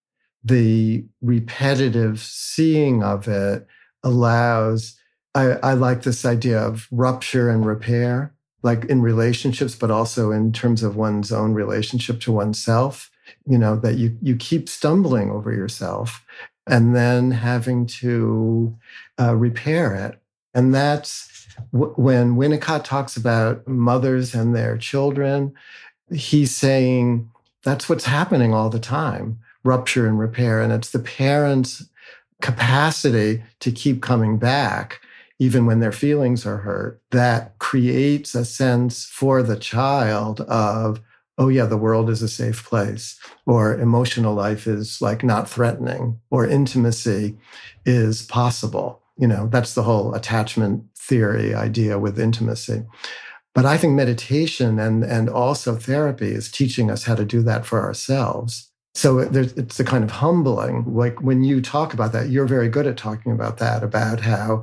the repetitive seeing of it allows, I like this idea of rupture and repair, like in relationships, but also in terms of one's own relationship to oneself, that you keep stumbling over yourself and then having to repair it. And that's when Winnicott talks about mothers and their children, he's saying that's what's happening all the time, rupture and repair. And it's the parents' capacity to keep coming back even when their feelings are hurt, that creates a sense for the child of, oh yeah, the world is a safe place, or emotional life is like not threatening, or intimacy is possible. That's the whole attachment theory idea with intimacy. But I think meditation and also therapy is teaching us how to do that for ourselves. So it's a kind of humbling. Like when you talk about that, you're very good at talking about that, about how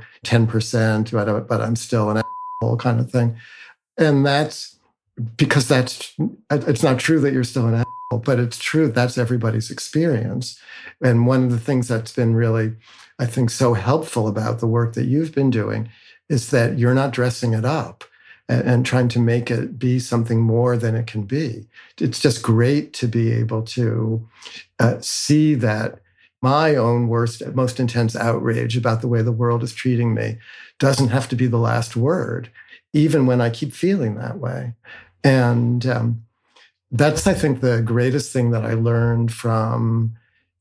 10%, but I'm still an asshole kind of thing. And that's because it's not true that you're still an asshole, but it's true that's everybody's experience. And one of the things that's been really, I think, so helpful about the work that you've been doing is that you're not dressing it up and trying to make it be something more than it can be. It's just great to be able to see that my own worst, most intense outrage about the way the world is treating me doesn't have to be the last word, even when I keep feeling that way. And that's, I think, the greatest thing that I learned from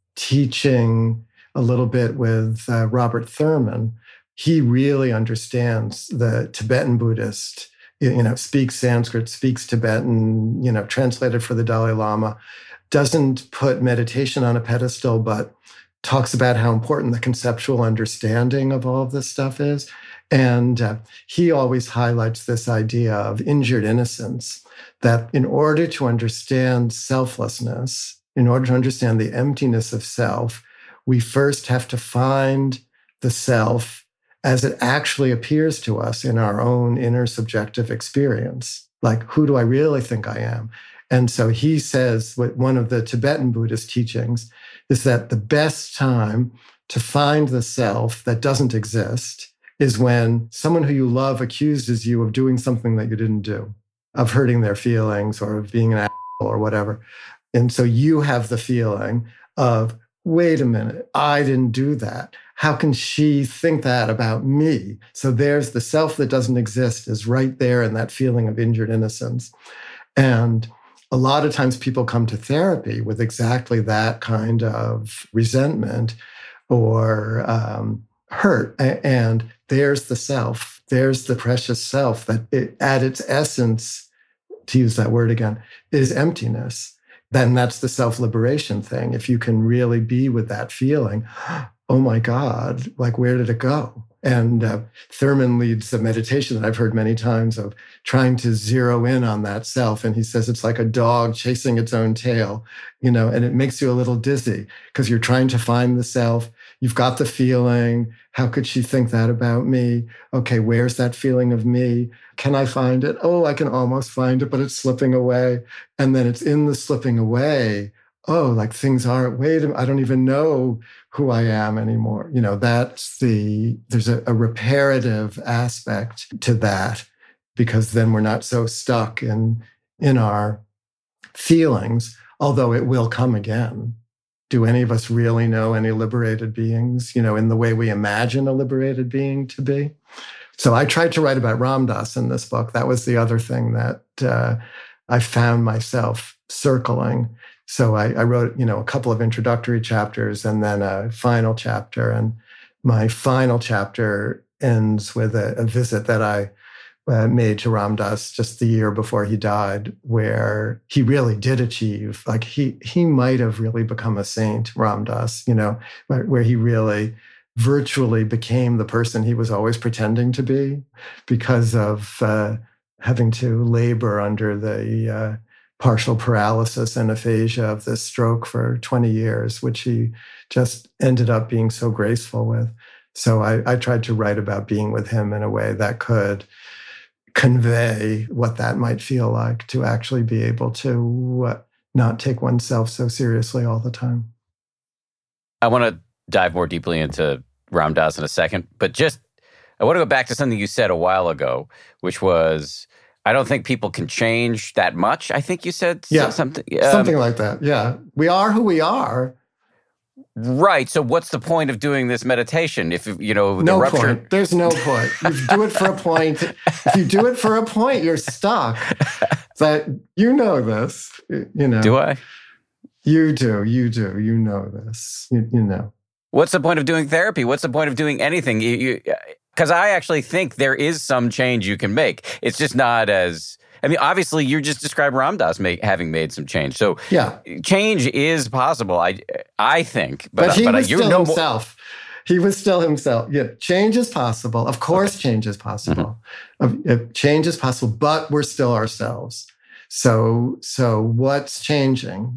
teaching a little bit with Robert Thurman. He really understands the Tibetan Buddhist, speaks Sanskrit, speaks Tibetan, translated for the Dalai Lama, doesn't put meditation on a pedestal, but talks about how important the conceptual understanding of all of this stuff is. And he always highlights this idea of injured innocence, that in order to understand selflessness, in order to understand the emptiness of self, we first have to find the self as it actually appears to us in our own inner subjective experience. Like, who do I really think I am? And so he says what one of the Tibetan Buddhist teachings is that the best time to find the self that doesn't exist is when someone who you love accuses you of doing something that you didn't do, of hurting their feelings or of being an asshole or whatever. And so you have the feeling of, wait a minute, I didn't do that. How can she think that about me? So there's the self that doesn't exist is right there in that feeling of injured innocence. And a lot of times people come to therapy with exactly that kind of resentment or hurt. And there's the self, there's the precious self that at its essence, to use that word again, is emptiness. Then that's the self-liberation thing. If you can really be with that feeling, oh my God, like where did it go? And Thurman leads a meditation that I've heard many times of trying to zero in on that self. And he says it's like a dog chasing its own tail, and it makes you a little dizzy because you're trying to find the self. You've got the feeling. How could she think that about me? Okay, where's that feeling of me? Can I find it? Oh, I can almost find it, but it's slipping away. And then it's in the slipping away. Oh, like things aren't, wait a minute, I don't even know who I am anymore. There's a reparative aspect to that because then we're not so stuck in our feelings, although it will come again. Do any of us really know any liberated beings, in the way we imagine a liberated being to be? So I tried to write about Ram Dass in this book. That was the other thing that I found myself circling. So I wrote, a couple of introductory chapters and then a final chapter. And my final chapter ends with a visit that I made to Ram Dass just the year before he died, where he really did achieve, like he might have really become a saint, Ram Dass, where he really virtually became the person he was always pretending to be because of having to labor under the partial paralysis and aphasia of this stroke for 20 years, which he just ended up being so graceful with. So I tried to write about being with him in a way that could convey what that might feel like to actually be able to not take oneself so seriously all the time. I want to dive more deeply into Ram Dass in a second, but I want to go back to something you said a while ago, which was, I don't think people can change that much. I think you said something. Something like that. Yeah. We are who we are. Right. So what's the point of doing this meditation? If, no rupture... point. There's no point. You do it for a point. If you do it for a point, you're stuck. But you know this, Do I? You do. You know this, you know. What's the point of doing therapy? What's the point of doing anything? Because I actually think there is some change you can make. It's just not as... obviously, you just described Ram Dass having made some change. So yeah, change is possible, I think. But he was still himself. He was still himself. Yeah, change is possible. Of course, change is possible. Mm-hmm. Change is possible, but we're still ourselves. So what's changing?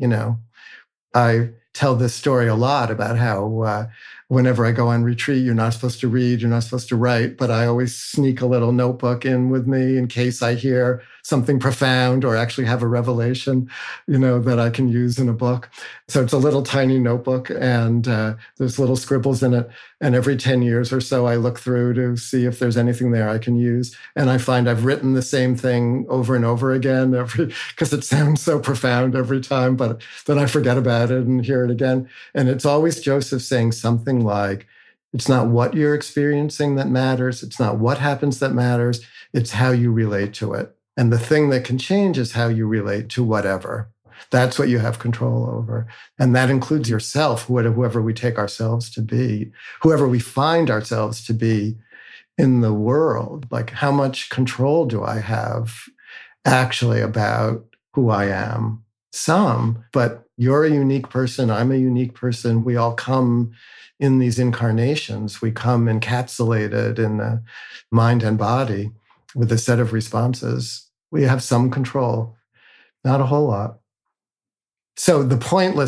I tell this story a lot about how whenever I go on retreat, you're not supposed to read, you're not supposed to write, but I always sneak a little notebook in with me in case I hear something profound or actually have a revelation, that I can use in a book. So it's a little tiny notebook and there's little scribbles in it. And every 10 years or so, I look through to see if there's anything there I can use. And I find I've written the same thing over and over again because it sounds so profound every time, but then I forget about it and hear it again. And it's always Joseph saying something like, it's not what you're experiencing that matters. It's not what happens that matters. It's how you relate to it. And the thing that can change is how you relate to whatever. That's what you have control over. And that includes yourself, whoever we take ourselves to be, whoever we find ourselves to be in the world. Like, how much control do I have actually about who I am? Some, but you're a unique person. I'm a unique person. We all come in these incarnations. We come encapsulated in the mind and body with a set of responses. We have some control, not a whole lot. So the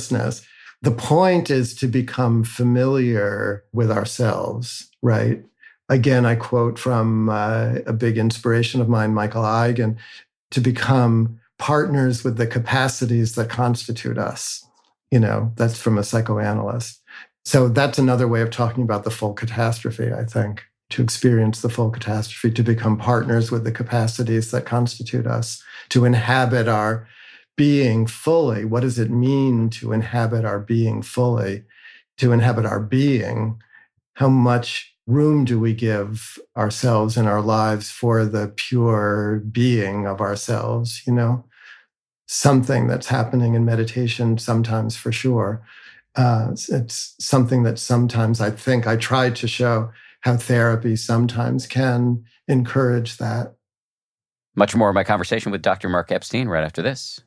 point is to become familiar with ourselves, right? Again, I quote from a big inspiration of mine, Michael Eigen, to become partners with the capacities that constitute us. That's from a psychoanalyst. So that's another way of talking about the full catastrophe, I think, to experience the full catastrophe, to become partners with the capacities that constitute us, to inhabit our being fully. What does it mean to inhabit our being fully? To inhabit our being, how much room do we give ourselves in our lives for the pure being of ourselves, Something that's happening in meditation sometimes, for sure. It's something that sometimes I think I tried to show how therapy sometimes can encourage that. Much more of my conversation with Dr. Mark Epstein right after this.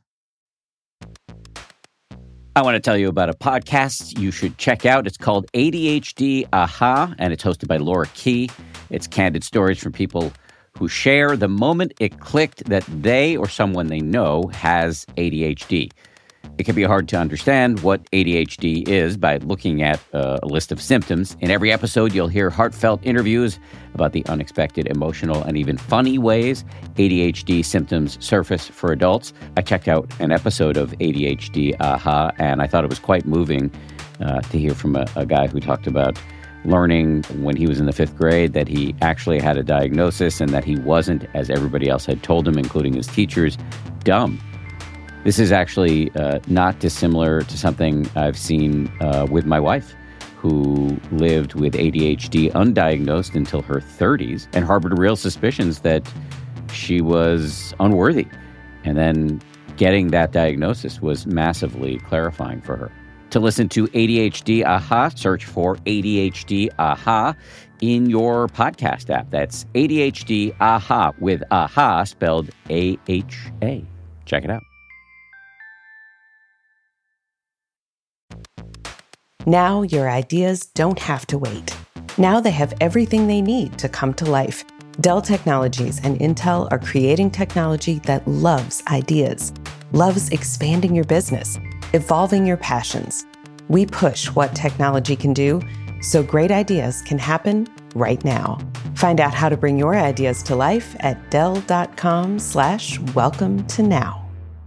I want to tell you about a podcast you should check out. It's called ADHD Aha, and it's hosted by Laura Key. It's candid stories from people who share the moment it clicked that they or someone they know has ADHD. It can be hard to understand what ADHD is by looking at a list of symptoms. In every episode, you'll hear heartfelt interviews about the unexpected, emotional, and even funny ways ADHD symptoms surface for adults. I checked out an episode of ADHD Aha, and I thought it was quite moving to hear from a guy who talked about learning when he was in the 5th grade that he actually had a diagnosis and that he wasn't, as everybody else had told him, including his teachers, dumb. This is actually not dissimilar to something I've seen with my wife, who lived with ADHD undiagnosed until her 30s and harbored real suspicions that she was unworthy. And then getting that diagnosis was massively clarifying for her. To listen to ADHD Aha, search for ADHD Aha in your podcast app. That's ADHD Aha with Aha spelled AHA. Check it out. Now your ideas don't have to wait. Now they have everything they need to come to life. Dell Technologies and Intel are creating technology that loves ideas, loves expanding your business, evolving your passions. We push what technology can do so great ideas can happen right now. Find out how to bring your ideas to life at Dell.com/welcome to now.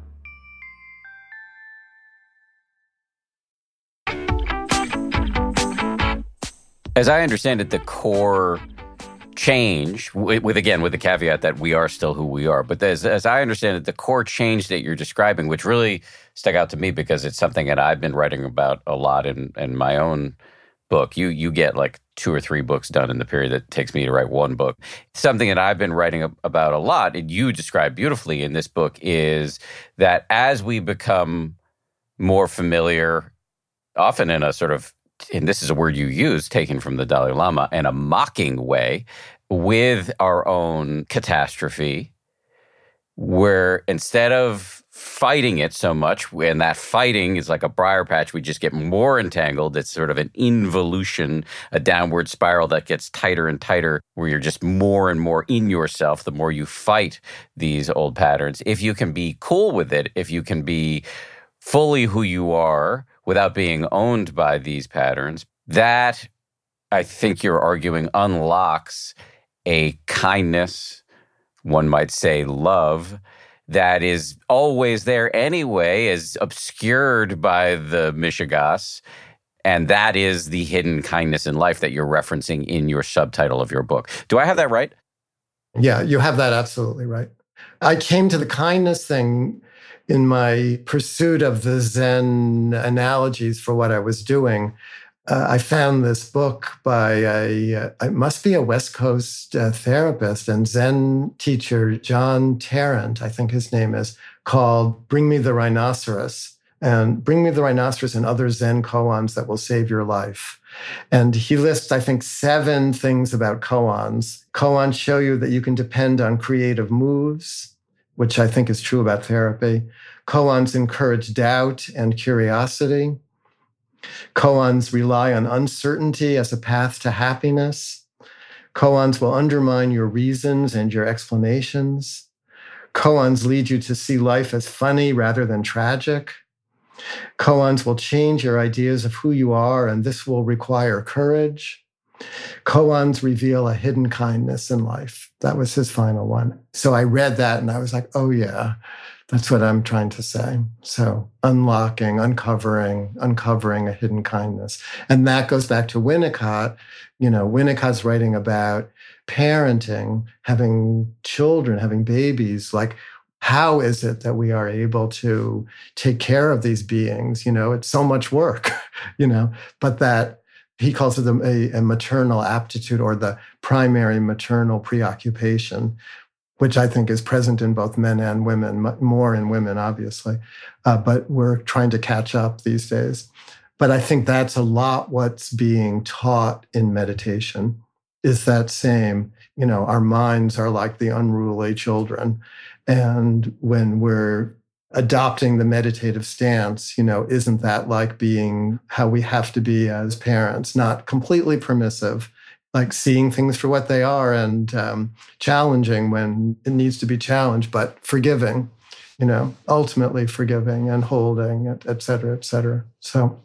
As I understand it, the core change, with the caveat that we are still who we are, but as I understand it, the core change that you're describing, which really stuck out to me because it's something that I've been writing about a lot in my own book. You get like 2 or 3 books done in the period that it takes me to write one book. Something that I've been writing about a lot, and you describe beautifully in this book, is that as we become more familiar, often in a sort of, and this is a word you use, taken from the Dalai Lama, in a mocking way, with our own catastrophe, where instead of fighting it so much, and that fighting is like a briar patch, we just get more entangled. It's sort of an involution, a downward spiral that gets tighter and tighter, where you're just more and more in yourself the more you fight these old patterns. If you can be cool with it, if you can be fully who you are without being owned by these patterns, that, I think you're arguing, unlocks a kindness, one might say love, that is always there anyway, is obscured by the mishigas, and that is the hidden kindness in life that you're referencing in your subtitle of your book. Do I have that right? Yeah, you have that absolutely right. I came to the kindness thing in my pursuit of the Zen analogies for what I was doing. I found this book by it must be a West Coast therapist and Zen teacher, John Tarrant, I think his name is, called Bring Me the Rhinoceros. And Bring Me the Rhinoceros and Other Zen Koans That Will Save Your Life. And he lists, I think, 7 things about koans. Koans show you that you can depend on creative moves, which I think is true about therapy. Koans encourage doubt and curiosity. Koans rely on uncertainty as a path to happiness. Koans will undermine your reasons and your explanations. Koans lead you to see life as funny rather than tragic. Koans will change your ideas of who you are, and this will require courage. Koans reveal a hidden kindness in life. That was his final one. So I read that and I was like, oh yeah, That's what I'm trying to say. So unlocking, uncovering a hidden kindness. And that goes back to Winnicott. Winnicott's writing about parenting, having children, having babies. Like, how is it that we are able to take care of these beings? It's so much work, but that he calls it a maternal aptitude, or the primary maternal preoccupation, which I think is present in both men and women, more in women, obviously. But we're trying to catch up these days. But I think that's a lot what's being taught in meditation, is that same, our minds are like the unruly children. And when we're adopting the meditative stance, isn't that like being how we have to be as parents? Not completely permissive, like seeing things for what they are, and challenging when it needs to be challenged, but forgiving, ultimately forgiving and holding, et cetera, et cetera. So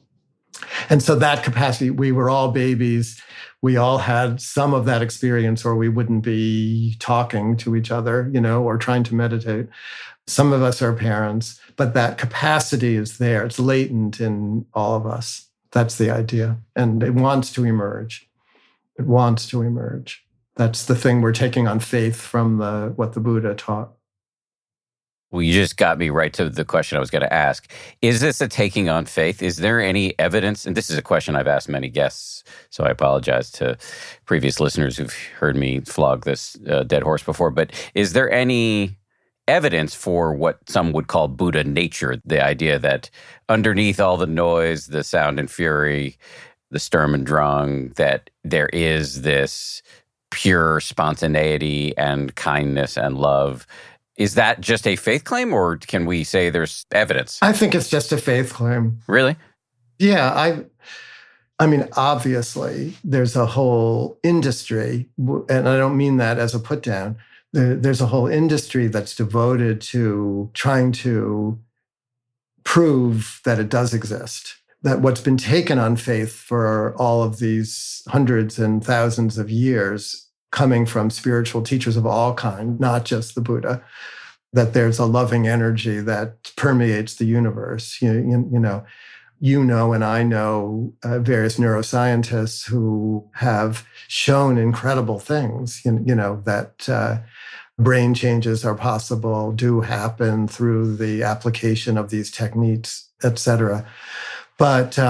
that capacity, we were all babies. We all had some of that experience, or we wouldn't be talking to each other, or trying to meditate. Some of us are parents, but that capacity is there. It's latent in all of us. That's the idea. And it wants to emerge. It wants to emerge. That's the thing we're taking on faith from what the Buddha taught. Well, you just got me right to the question I was going to ask. Is this a taking on faith? Is there any evidence? And this is a question I've asked many guests, so I apologize to previous listeners who've heard me flog this dead horse before. But is there any evidence for what some would call Buddha nature, the idea that underneath all the noise, the sound and fury, the Sturm und Drang, that there is this pure spontaneity and kindness and love? Is that just a faith claim, or can we say there's evidence? I think it's just a faith claim. Really? Yeah, I mean, obviously, there's a whole industry, and I don't mean that as a put down. There's a whole industry that's devoted to trying to prove that it does exist, that what's been taken on faith for all of these hundreds and thousands of years, coming from spiritual teachers of all kinds, not just the Buddha, that there's a loving energy that permeates the universe. And I know various neuroscientists who have shown incredible things, that brain changes are possible, do happen through the application of these techniques, et cetera. But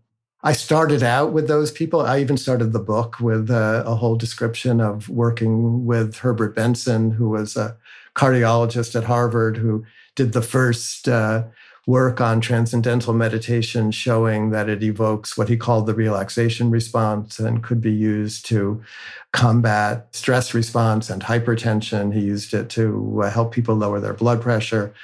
I started out with those people. I even started the book with a whole description of working with Herbert Benson, who was a cardiologist at Harvard, who did the first work on transcendental meditation, showing that it evokes what he called the relaxation response and could be used to combat stress response and hypertension. He used it to help people lower their blood pressure.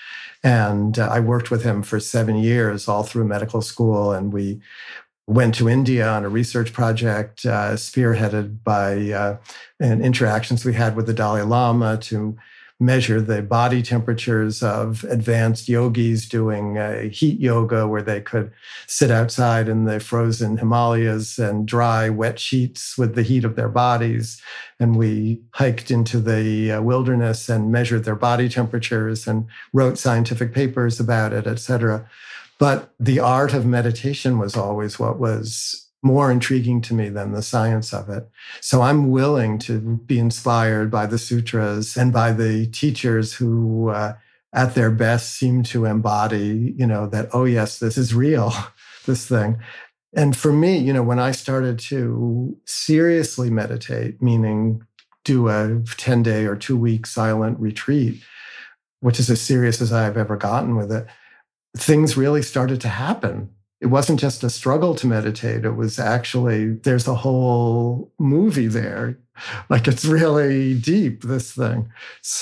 And I worked with him for 7 years, all through medical school. And we went to India on a research project spearheaded by interactions we had with the Dalai Lama to measure the body temperatures of advanced yogis doing heat yoga, where they could sit outside in the frozen Himalayas and dry wet sheets with the heat of their bodies. And we hiked into the wilderness and measured their body temperatures and wrote scientific papers about it, et cetera. But the art of meditation was always what was more intriguing to me than the science of it. So I'm willing to be inspired by the sutras and by the teachers who, at their best, seem to embody, that, oh yes, this is real, this thing. And for me, when I started to seriously meditate, meaning do a 10-day or 2-week silent retreat, which is as serious as I've ever gotten with it, things really started to happen. It wasn't just a struggle to meditate. It was actually, there's a whole movie there. Like, it's really deep, this thing.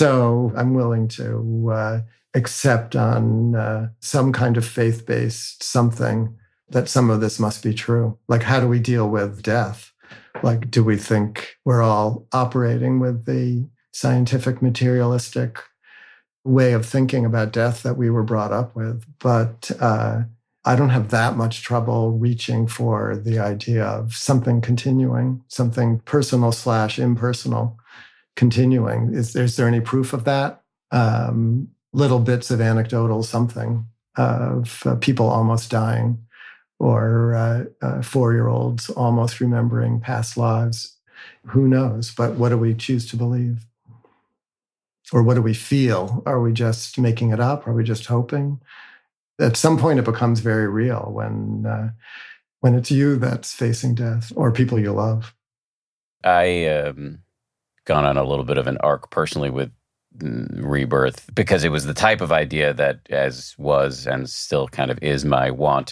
So I'm willing to accept on some kind of faith-based something that some of this must be true. Like, how do we deal with death? Like, do we think we're all operating with the scientific, materialistic way of thinking about death that we were brought up with? But I don't have that much trouble reaching for the idea of something continuing, something personal/impersonal continuing. Is there any proof of that? little bits of anecdotal something of people almost dying, or 4-year-olds almost remembering past lives. Who knows? But what do we choose to believe? Or what do we feel? Are we just making it up? Are we just hoping? At some point, it becomes very real when it's you that's facing death, or people you love. I gone on a little bit of an arc personally with Rebirth, because it was the type of idea that, as was and still kind of is my want,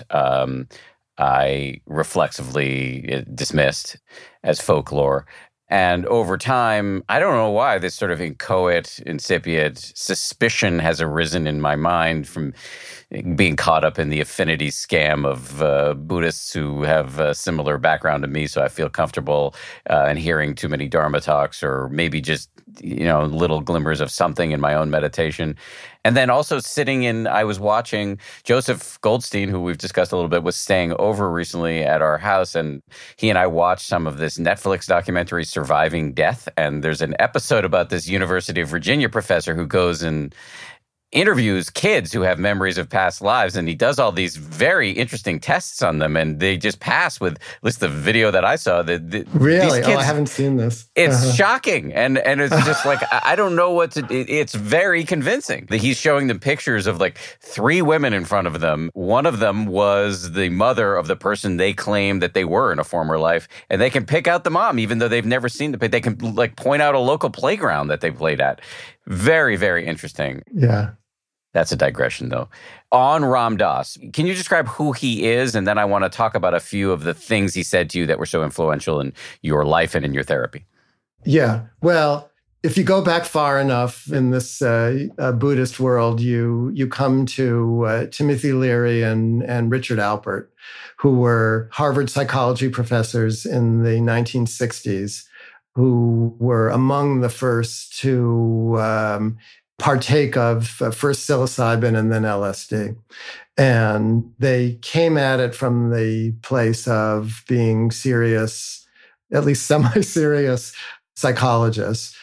I reflexively dismissed as folklore. And over time, I don't know why, this sort of inchoate, incipient suspicion has arisen in my mind from being caught up in the affinity scam of Buddhists who have a similar background to me. So I feel comfortable in hearing too many Dharma talks, or maybe just, little glimmers of something in my own meditation. And then also I was watching Joseph Goldstein, who we've discussed a little bit, was staying over recently at our house, and he and I watched some of this Netflix documentary, Surviving Death. And there's an episode about this University of Virginia professor who goes and interviews kids who have memories of past lives, and he does all these very interesting tests on them, and they just pass with, at least the video that I saw. Really? Kids, I haven't seen this. It's shocking, and it's just like, I don't know what to. It's very convincing. He's showing them pictures of like 3 women in front of them. One of them was the mother of the person they claim that they were in a former life, and they can pick out the mom even though they've never seen the. They can like point out a local playground that they played at. Very, very interesting. Yeah. That's a digression, though. On Ram Dass, can you describe who he is? And then I want to talk about a few of the things he said to you that were so influential in your life and in your therapy. Yeah. Well, if you go back far enough in this Buddhist world, you come to Timothy Leary and Richard Alpert, who were Harvard psychology professors in the 1960s, who were among the first to partake of first psilocybin and then LSD. And they came at it from the place of being serious, at least semi-serious psychologists,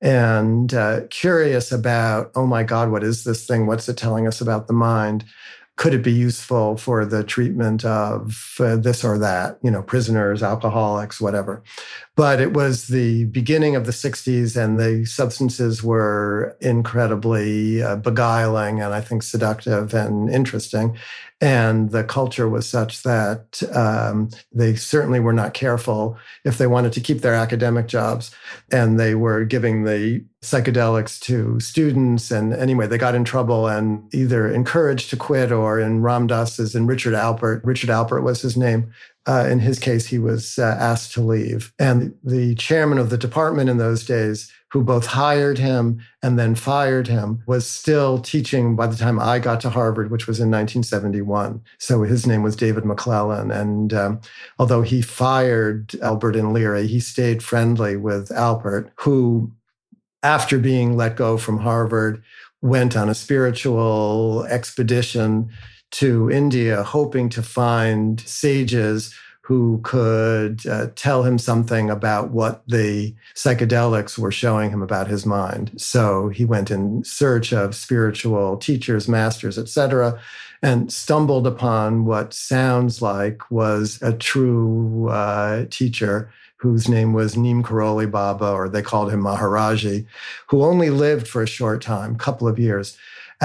and curious about, oh my God, what is this thing? What's it telling us about the mind? Could it be useful for the treatment of this or that, prisoners, alcoholics, whatever. But it was the beginning of the 60s, and the substances were incredibly beguiling and I think seductive and interesting. And the culture was such that they certainly were not careful if they wanted to keep their academic jobs. And they were giving the psychedelics to students. And anyway, they got in trouble and either encouraged to quit, or in Ram Dass's and Richard Alpert was his name. In his case, he was asked to leave. And the chairman of the department in those days, who both hired him and then fired him, was still teaching by the time I got to Harvard, which was in 1971. So his name was David McClellan. And although he fired Alpert and Leary, he stayed friendly with Alpert, who, after being let go from Harvard, went on a spiritual expedition to India, hoping to find sages who could tell him something about what the psychedelics were showing him about his mind. So he went in search of spiritual teachers, masters, etc., and stumbled upon what sounds like was a true teacher whose name was Neem Karoli Baba, or they called him Maharaji, who only lived for a short time, a couple of years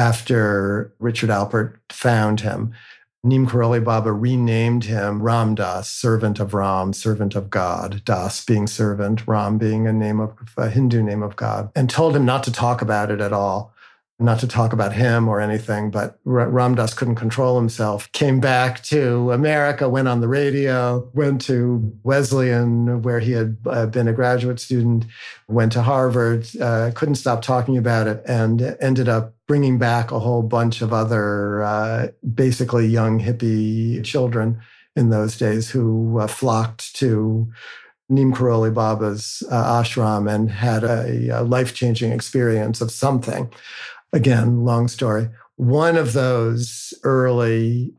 after Richard Alpert found him. Neem Karoli Baba renamed him Ram Dass, servant of Ram, servant of God, Das being servant, Ram being a Hindu name of God, and told him not to talk about it at all, not to talk about him or anything. But Ram Dass couldn't control himself, came back to America, went on the radio, went to Wesleyan, where he had been a graduate student, went to Harvard, couldn't stop talking about it, and ended up bringing back a whole bunch of other basically young hippie children in those days who flocked to Neem Karoli Baba's ashram and had a life-changing experience of something. Again, long story. One of those early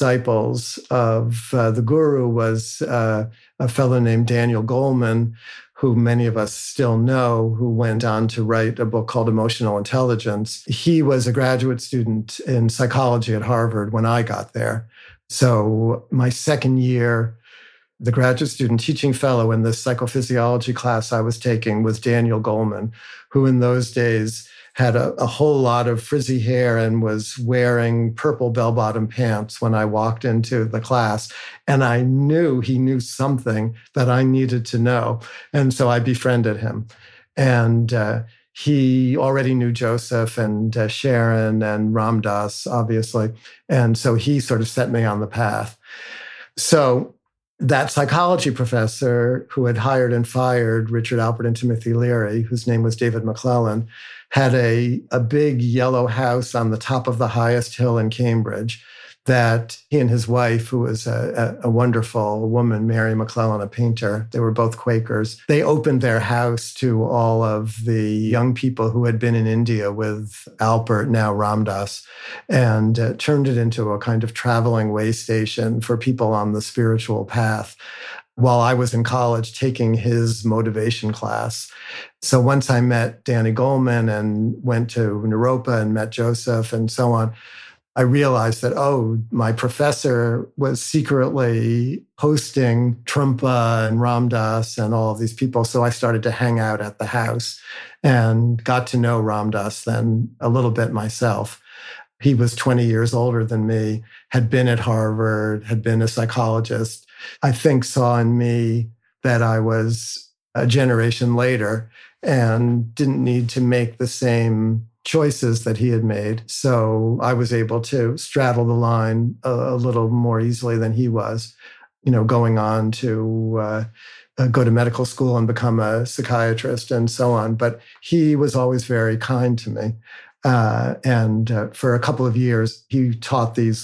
disciples of the guru was a fellow named Daniel Goleman, who many of us still know, who went on to write a book called Emotional Intelligence. He was a graduate student in psychology at Harvard when I got there. So my second year, the graduate student teaching fellow in the psychophysiology class I was taking was Daniel Goleman, who in those days had a whole lot of frizzy hair and was wearing purple bell-bottom pants when I walked into the class. And I knew he knew something that I needed to know. And so I befriended him. And he already knew Joseph and Sharon and Ram Dass, obviously. And so he sort of set me on the path. So that psychology professor who had hired and fired Richard Alpert and Timothy Leary, whose name was David McClellan, had a big yellow house on the top of the highest hill in Cambridge that he and his wife, who was a wonderful woman, Mary McClellan, a painter, they were both Quakers. They opened their house to all of the young people who had been in India with Alpert, now Ram Dass, and turned it into a kind of traveling way station for people on the spiritual path while I was in college taking his motivation class. So once I met Danny Goleman and went to Naropa and met Joseph and so on, I realized that, my professor was secretly hosting Trungpa and Ram Dass and all of these people. So I started to hang out at the house and got to know Ram Dass then a little bit myself. He was 20 years older than me, had been at Harvard, had been a psychologist. I think saw in me that I was a generation later and didn't need to make the same choices that he had made. So I was able to straddle the line a little more easily than he was, going on to go to medical school and become a psychiatrist and so on. But he was always very kind to me. And for a couple of years, he taught these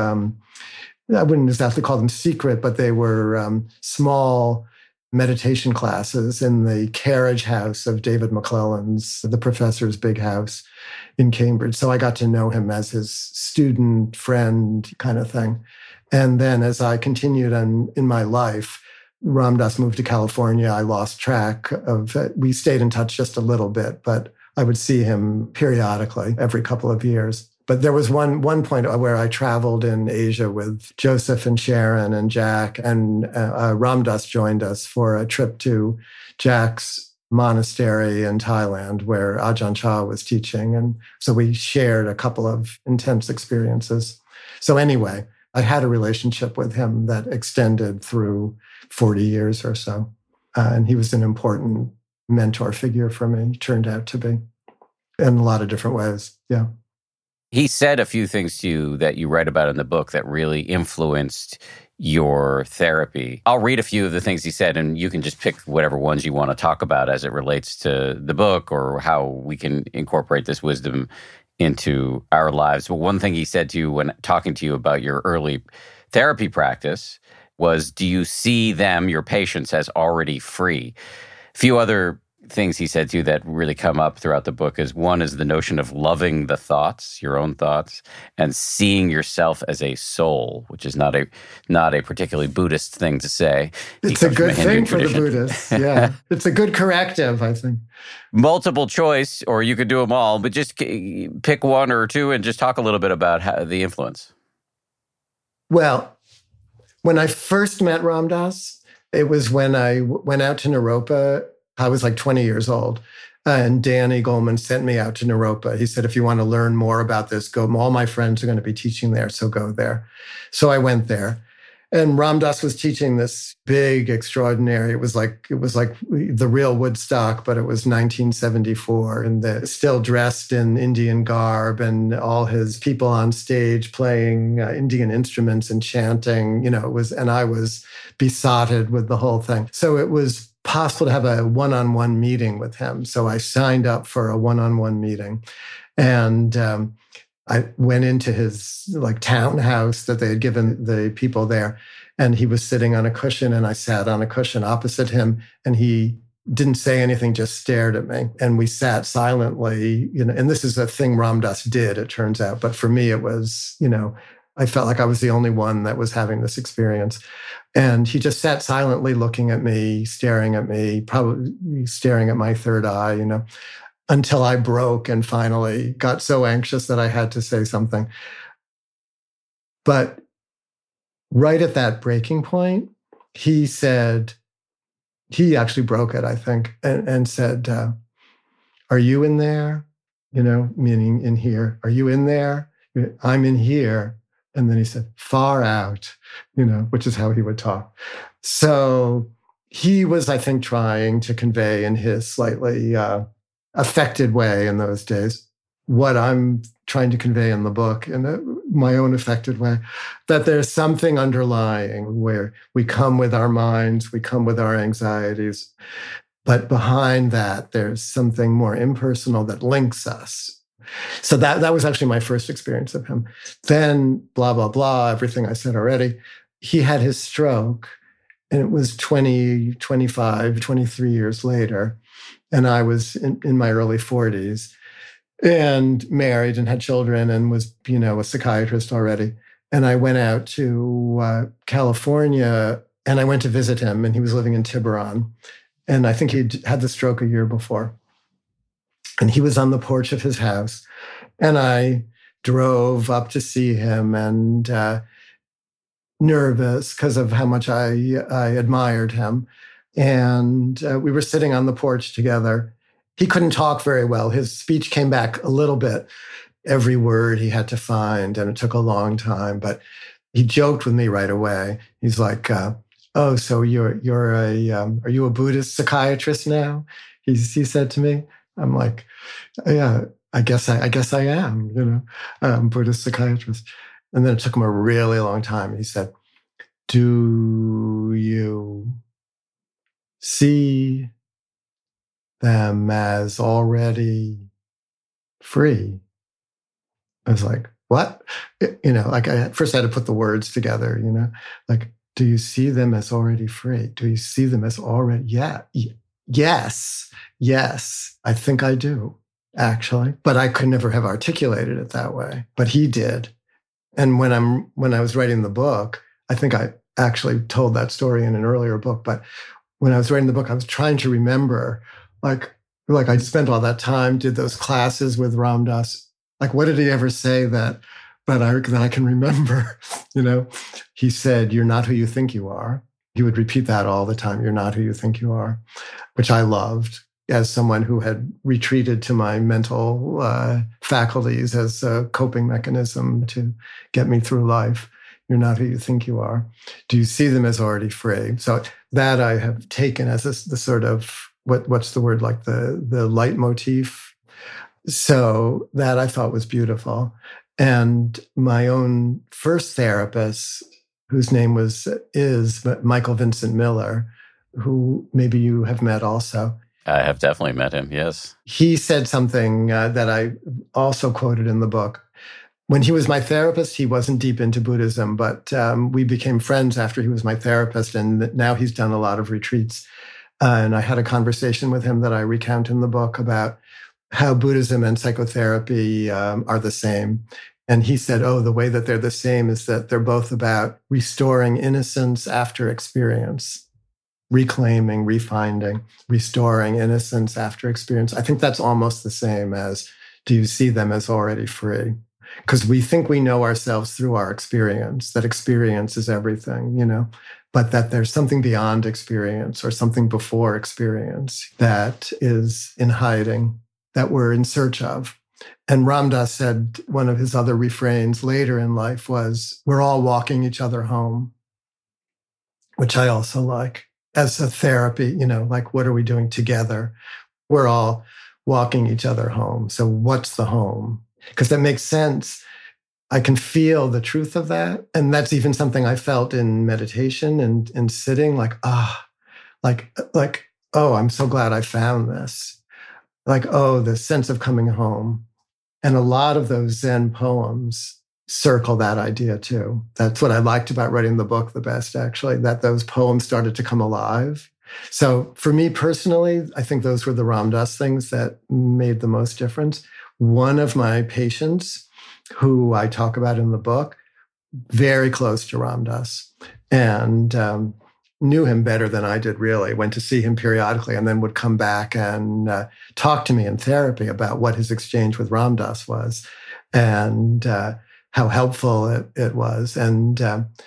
I wouldn't exactly call them secret, but they were small meditation classes in the carriage house of David McClellan's, the professor's big house in Cambridge. So I got to know him as his student, friend kind of thing. And then as I continued in my life, Ram Dass moved to California. I lost track of it. We stayed in touch just a little bit, but I would see him periodically every couple of years. But there was one point where I traveled in Asia with Joseph and Sharon and Jack, and Ram Dass joined us for a trip to Jack's monastery in Thailand where Ajahn Chah was teaching. And so we shared a couple of intense experiences. So anyway, I had a relationship with him that extended through 40 years or so. And he was an important mentor figure for me, turned out to be, in a lot of different ways. Yeah. He said a few things to you that you write about in the book that really influenced your therapy. I'll read a few of the things he said, and you can just pick whatever ones you want to talk about as it relates to the book or how we can incorporate this wisdom into our lives. But one thing he said to you when talking to you about your early therapy practice was, do you see them, your patients, as already free? A few other things he said to you that really come up throughout the book is, one is the notion of loving the thoughts, your own thoughts, and seeing yourself as a soul, which is not a particularly Buddhist thing to say. It's a good thing for the Buddhists. Yeah. It's a good corrective, I think. Multiple choice, or you could do them all, but just pick one or two and just talk a little bit about the influence. Well, when I first met Ram Dass, it was when I went out to Naropa. I was like 20 years old. And Danny Goleman sent me out to Naropa. He said, if you want to learn more about this, go. All my friends are going to be teaching there, so go there. So I went there. And Ram Dass was teaching this big, extraordinary, it was like the real Woodstock, but it was 1974, and still dressed in Indian garb, and all his people on stage playing Indian instruments and chanting, and I was besotted with the whole thing. So it was possible to have a one-on-one meeting with him. So I signed up for a one-on-one meeting. And I went into his townhouse that they had given the people there. And he was sitting on a cushion, and I sat on a cushion opposite him. And he didn't say anything, just stared at me. And we sat silently, and this is a thing Ram Dass did, it turns out. But for me, it was, I felt like I was the only one that was having this experience. And he just sat silently looking at me, probably staring at my third eye, until I broke and finally got so anxious that I had to say something. But right at that breaking point, he actually broke it, I think, and said, are you in there? Meaning in here. Are you in there? I'm in here. And then he said, far out, which is how he would talk. So he was, I think, trying to convey in his slightly affected way in those days what I'm trying to convey in the book in my own affected way, that there's something underlying where we come with our minds, we come with our anxieties, but behind that, there's something more impersonal that links us. So that was actually my first experience of him. Then, blah, blah, blah, everything I said already. He had his stroke, and it was 20, 25, 23 years later. And I was in my early 40s and married and had children and was, a psychiatrist already. And I went out to California and I went to visit him, and he was living in Tiburon. And I think he'd had the stroke a year before. And he was on the porch of his house. And I drove up to see him and nervous because of how much I admired him. And we were sitting on the porch together. He couldn't talk very well. His speech came back a little bit. Every word he had to find, and it took a long time. But he joked with me right away. He's like, "Oh, so are you a Buddhist psychiatrist now?" He said to me. I'm like, "Yeah, I guess I am. I'm a Buddhist psychiatrist." And then it took him a really long time. He said, "Do you see them as already free?" I was like, "What?" I first had to put the words together, like, "Do you see them as already free? Do you see them as already?" Yeah. Yes, I think I do, actually. But I could never have articulated it that way. But he did. And when I was writing the book, I think I actually told that story in an earlier book. But when I was writing the book, I was trying to remember, like I spent all that time, did those classes with Ram Dass. Like, what did he ever say that I can remember? He said, "You're not who you think you are." He would repeat that all the time. "You're not who you think you are," which I loved as someone who had retreated to my mental faculties as a coping mechanism to get me through life. "You're not who you think you are. Do you see them as already free?" So that I have taken as the sort of, what's the word, like the leitmotif. So that I thought was beautiful. And my own first therapist, whose name is Michael Vincent Miller, who maybe you have met also. I have definitely met him, yes. He said something that I also quoted in the book. When he was my therapist, he wasn't deep into Buddhism, but we became friends after he was my therapist, and now he's done a lot of retreats. And I had a conversation with him that I recount in the book about how Buddhism and psychotherapy are the same. And he said, the way that they're the same is that they're both about restoring innocence after experience. Reclaiming, refinding, restoring innocence after experience. I think that's almost the same as, do you see them as already free? Because we think we know ourselves through our experience, that experience is everything, but that there's something beyond experience or something before experience that is in hiding, that we're in search of. And Ram Dass said one of his other refrains later in life was, "We're all walking each other home," which I also like. As a therapy, like, what are we doing together? We're all walking each other home. So what's the home? Because that makes sense. I can feel the truth of that. And that's even something I felt in meditation and sitting, I'm so glad I found this. The sense of coming home. And a lot of those Zen poems circle that idea too. That's what I liked about writing the book the best, actually, that those poems started to come alive. So for me personally, I think those were the Ram Dass things that made the most difference. One of my patients, who I talk about in the book, very close to Ram Dass and knew him better than I did, really. Went to see him periodically and then would come back and talk to me in therapy about what his exchange with Ram Dass was and how helpful it was. And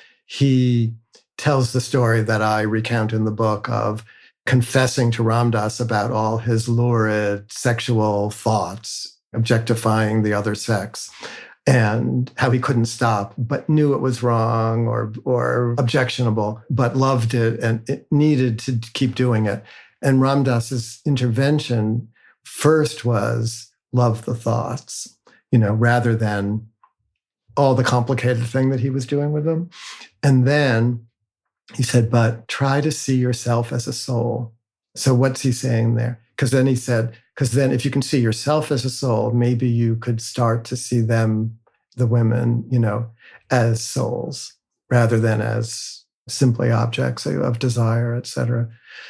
he tells the story that I recount in the book of confessing to Ram Dass about all his lurid sexual thoughts, objectifying the other sex, and how he couldn't stop, but knew it was wrong or objectionable, but loved it and it needed to keep doing it. And Ram Dass's intervention first was love the thoughts, rather than all the complicated thing that he was doing with them. And then he said, but try to see yourself as a soul. So what's he saying there? Because then he said, because then if you can see yourself as a soul, maybe you could start to see them, the women, as souls rather than as simply objects of desire, etc.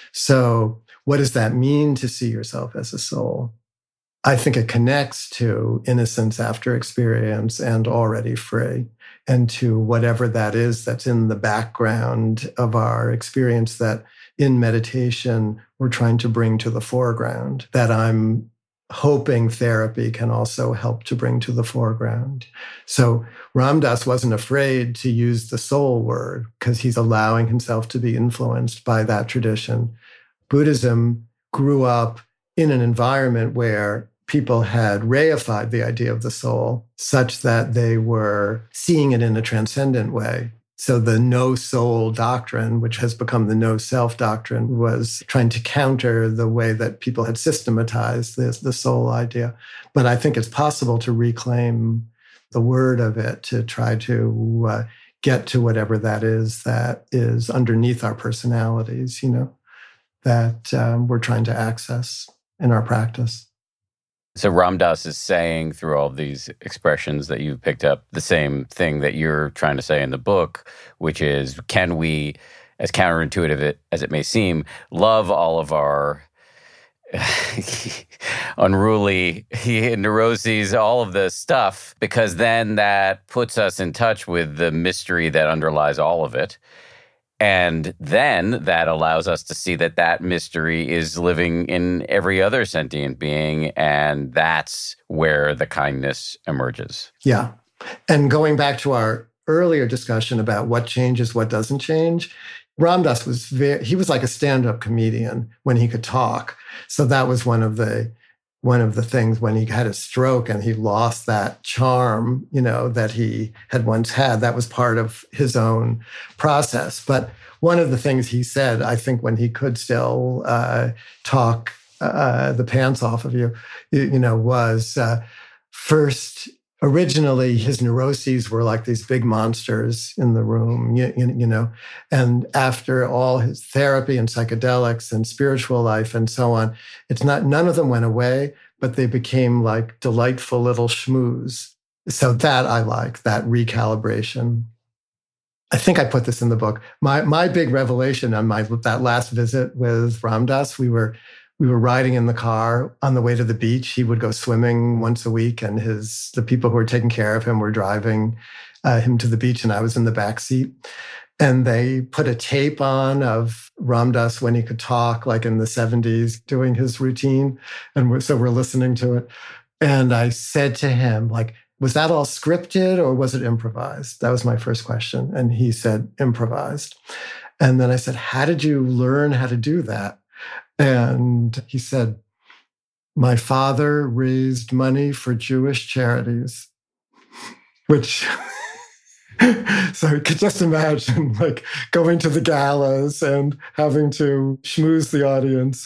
So what does that mean to see yourself as a soul? I think it connects to innocence after experience and already free, and to whatever that is that's in the background of our experience that in meditation we're trying to bring to the foreground, that I'm hoping therapy can also help to bring to the foreground. So Ram Dass wasn't afraid to use the soul word because he's allowing himself to be influenced by that tradition. Buddhism grew up in an environment where people had reified the idea of the soul such that they were seeing it in a transcendent way. So the no soul doctrine, which has become the no self doctrine, was trying to counter the way that people had systematized the soul idea. But I think it's possible to reclaim the word of it, to try to get to whatever that is underneath our personalities, that we're trying to access in our practice. So Ram Dass is saying through all these expressions that you've picked up the same thing that you're trying to say in the book, which is, can we, as counterintuitive as it may seem, love all of our unruly neuroses, all of the stuff, because then that puts us in touch with the mystery that underlies all of it. And then that allows us to see that mystery is living in every other sentient being. And that's where the kindness emerges. Yeah. And going back to our earlier discussion about what changes, what doesn't change, Ram Dass he was like a stand-up comedian when he could talk. So that was one of the things when he had a stroke and he lost that charm, that he had once had. That was part of his own process. But one of the things he said, I think, when he could still talk the pants off of you, was first, originally his neuroses were like these big monsters in the room, and after all his therapy and psychedelics and spiritual life and so on, none of them went away, but they became like delightful little schmoos. So that I like, that recalibration. I think I put this in the book. My big revelation on that last visit with Ram Dass, we were riding in the car on the way to the beach. He would go swimming once a week, and the people who were taking care of him were driving him to the beach, and I was in the back seat. And they put a tape on of Ram Dass when he could talk, like in the 70s, doing his routine. And so we're listening to it. And I said to him, was that all scripted or was it improvised? That was my first question. And he said, improvised. And then I said, how did you learn how to do that? And he said, my father raised money for Jewish charities, which, so you could just imagine going to the galas and having to schmooze the audience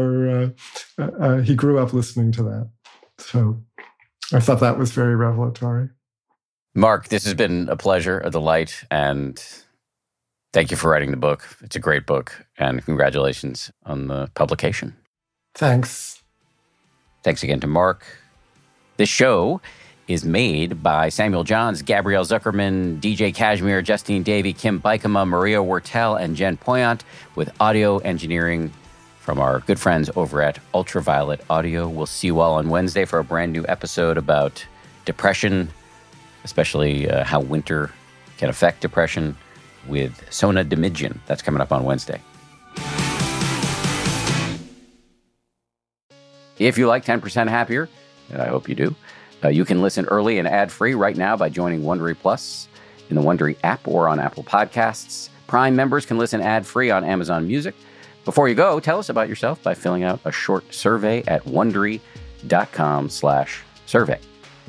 he grew up listening to that. So I thought that was very revelatory. Mark, this has been a pleasure, a delight, and thank you for writing the book. It's a great book, and congratulations on the publication. Thanks. Thanks again to Mark. This show is made by Samuel Johns, Gabrielle Zuckerman, DJ Kashmir, Justine Davey, Kim Bikema, Maria Wortel, and Jen Poyant, with audio engineering from our good friends over at Ultraviolet Audio. We'll see you all on Wednesday for a brand new episode about depression, especially how winter can affect depression with sonidemigine. That's coming up on Wednesday. If you like 10% Happier, and I hope you do, you can listen early and ad-free right now by joining Wondery Plus in the Wondery app or on Apple Podcasts. Prime members can listen ad-free on Amazon Music. Before you go, tell us about yourself by filling out a short survey at Wondery.com/survey.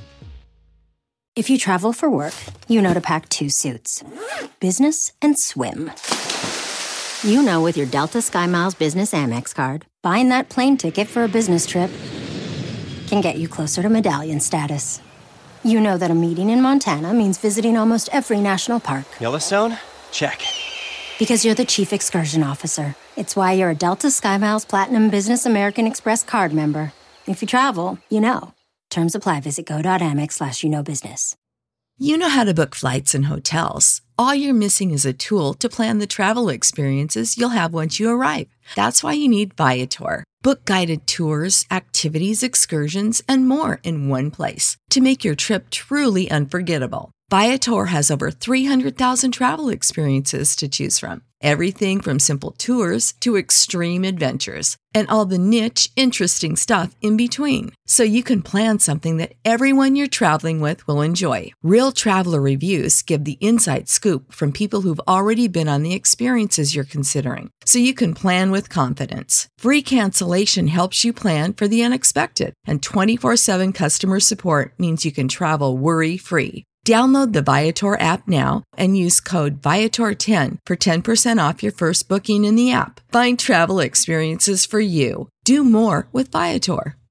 If you travel for work, you know to pack 2 suits. Business and swim. You know with your Delta SkyMiles Business Amex card, buying that plane ticket for a business trip can get you closer to medallion status. You know that a meeting in Montana means visiting almost every national park. Yellowstone? Check. Because you're the chief excursion officer. It's why you're a Delta SkyMiles Platinum Business American Express card member. If you travel, you know. Terms apply. Visit go.amex/you-know-business. You know how to book flights and hotels. All you're missing is a tool to plan the travel experiences you'll have once you arrive. That's why you need Viator. Book guided tours, activities, excursions, and more in one place to make your trip truly unforgettable. Viator has over 300,000 travel experiences to choose from. Everything from simple tours to extreme adventures and all the niche, interesting stuff in between. So you can plan something that everyone you're traveling with will enjoy. Real traveler reviews give the inside scoop from people who've already been on the experiences you're considering. So you can plan with confidence. Free cancellation helps you plan for the unexpected. And 24/7 customer support means you can travel worry-free. Download the Viator app now and use code Viator10 for 10% off your first booking in the app. Find travel experiences for you. Do more with Viator.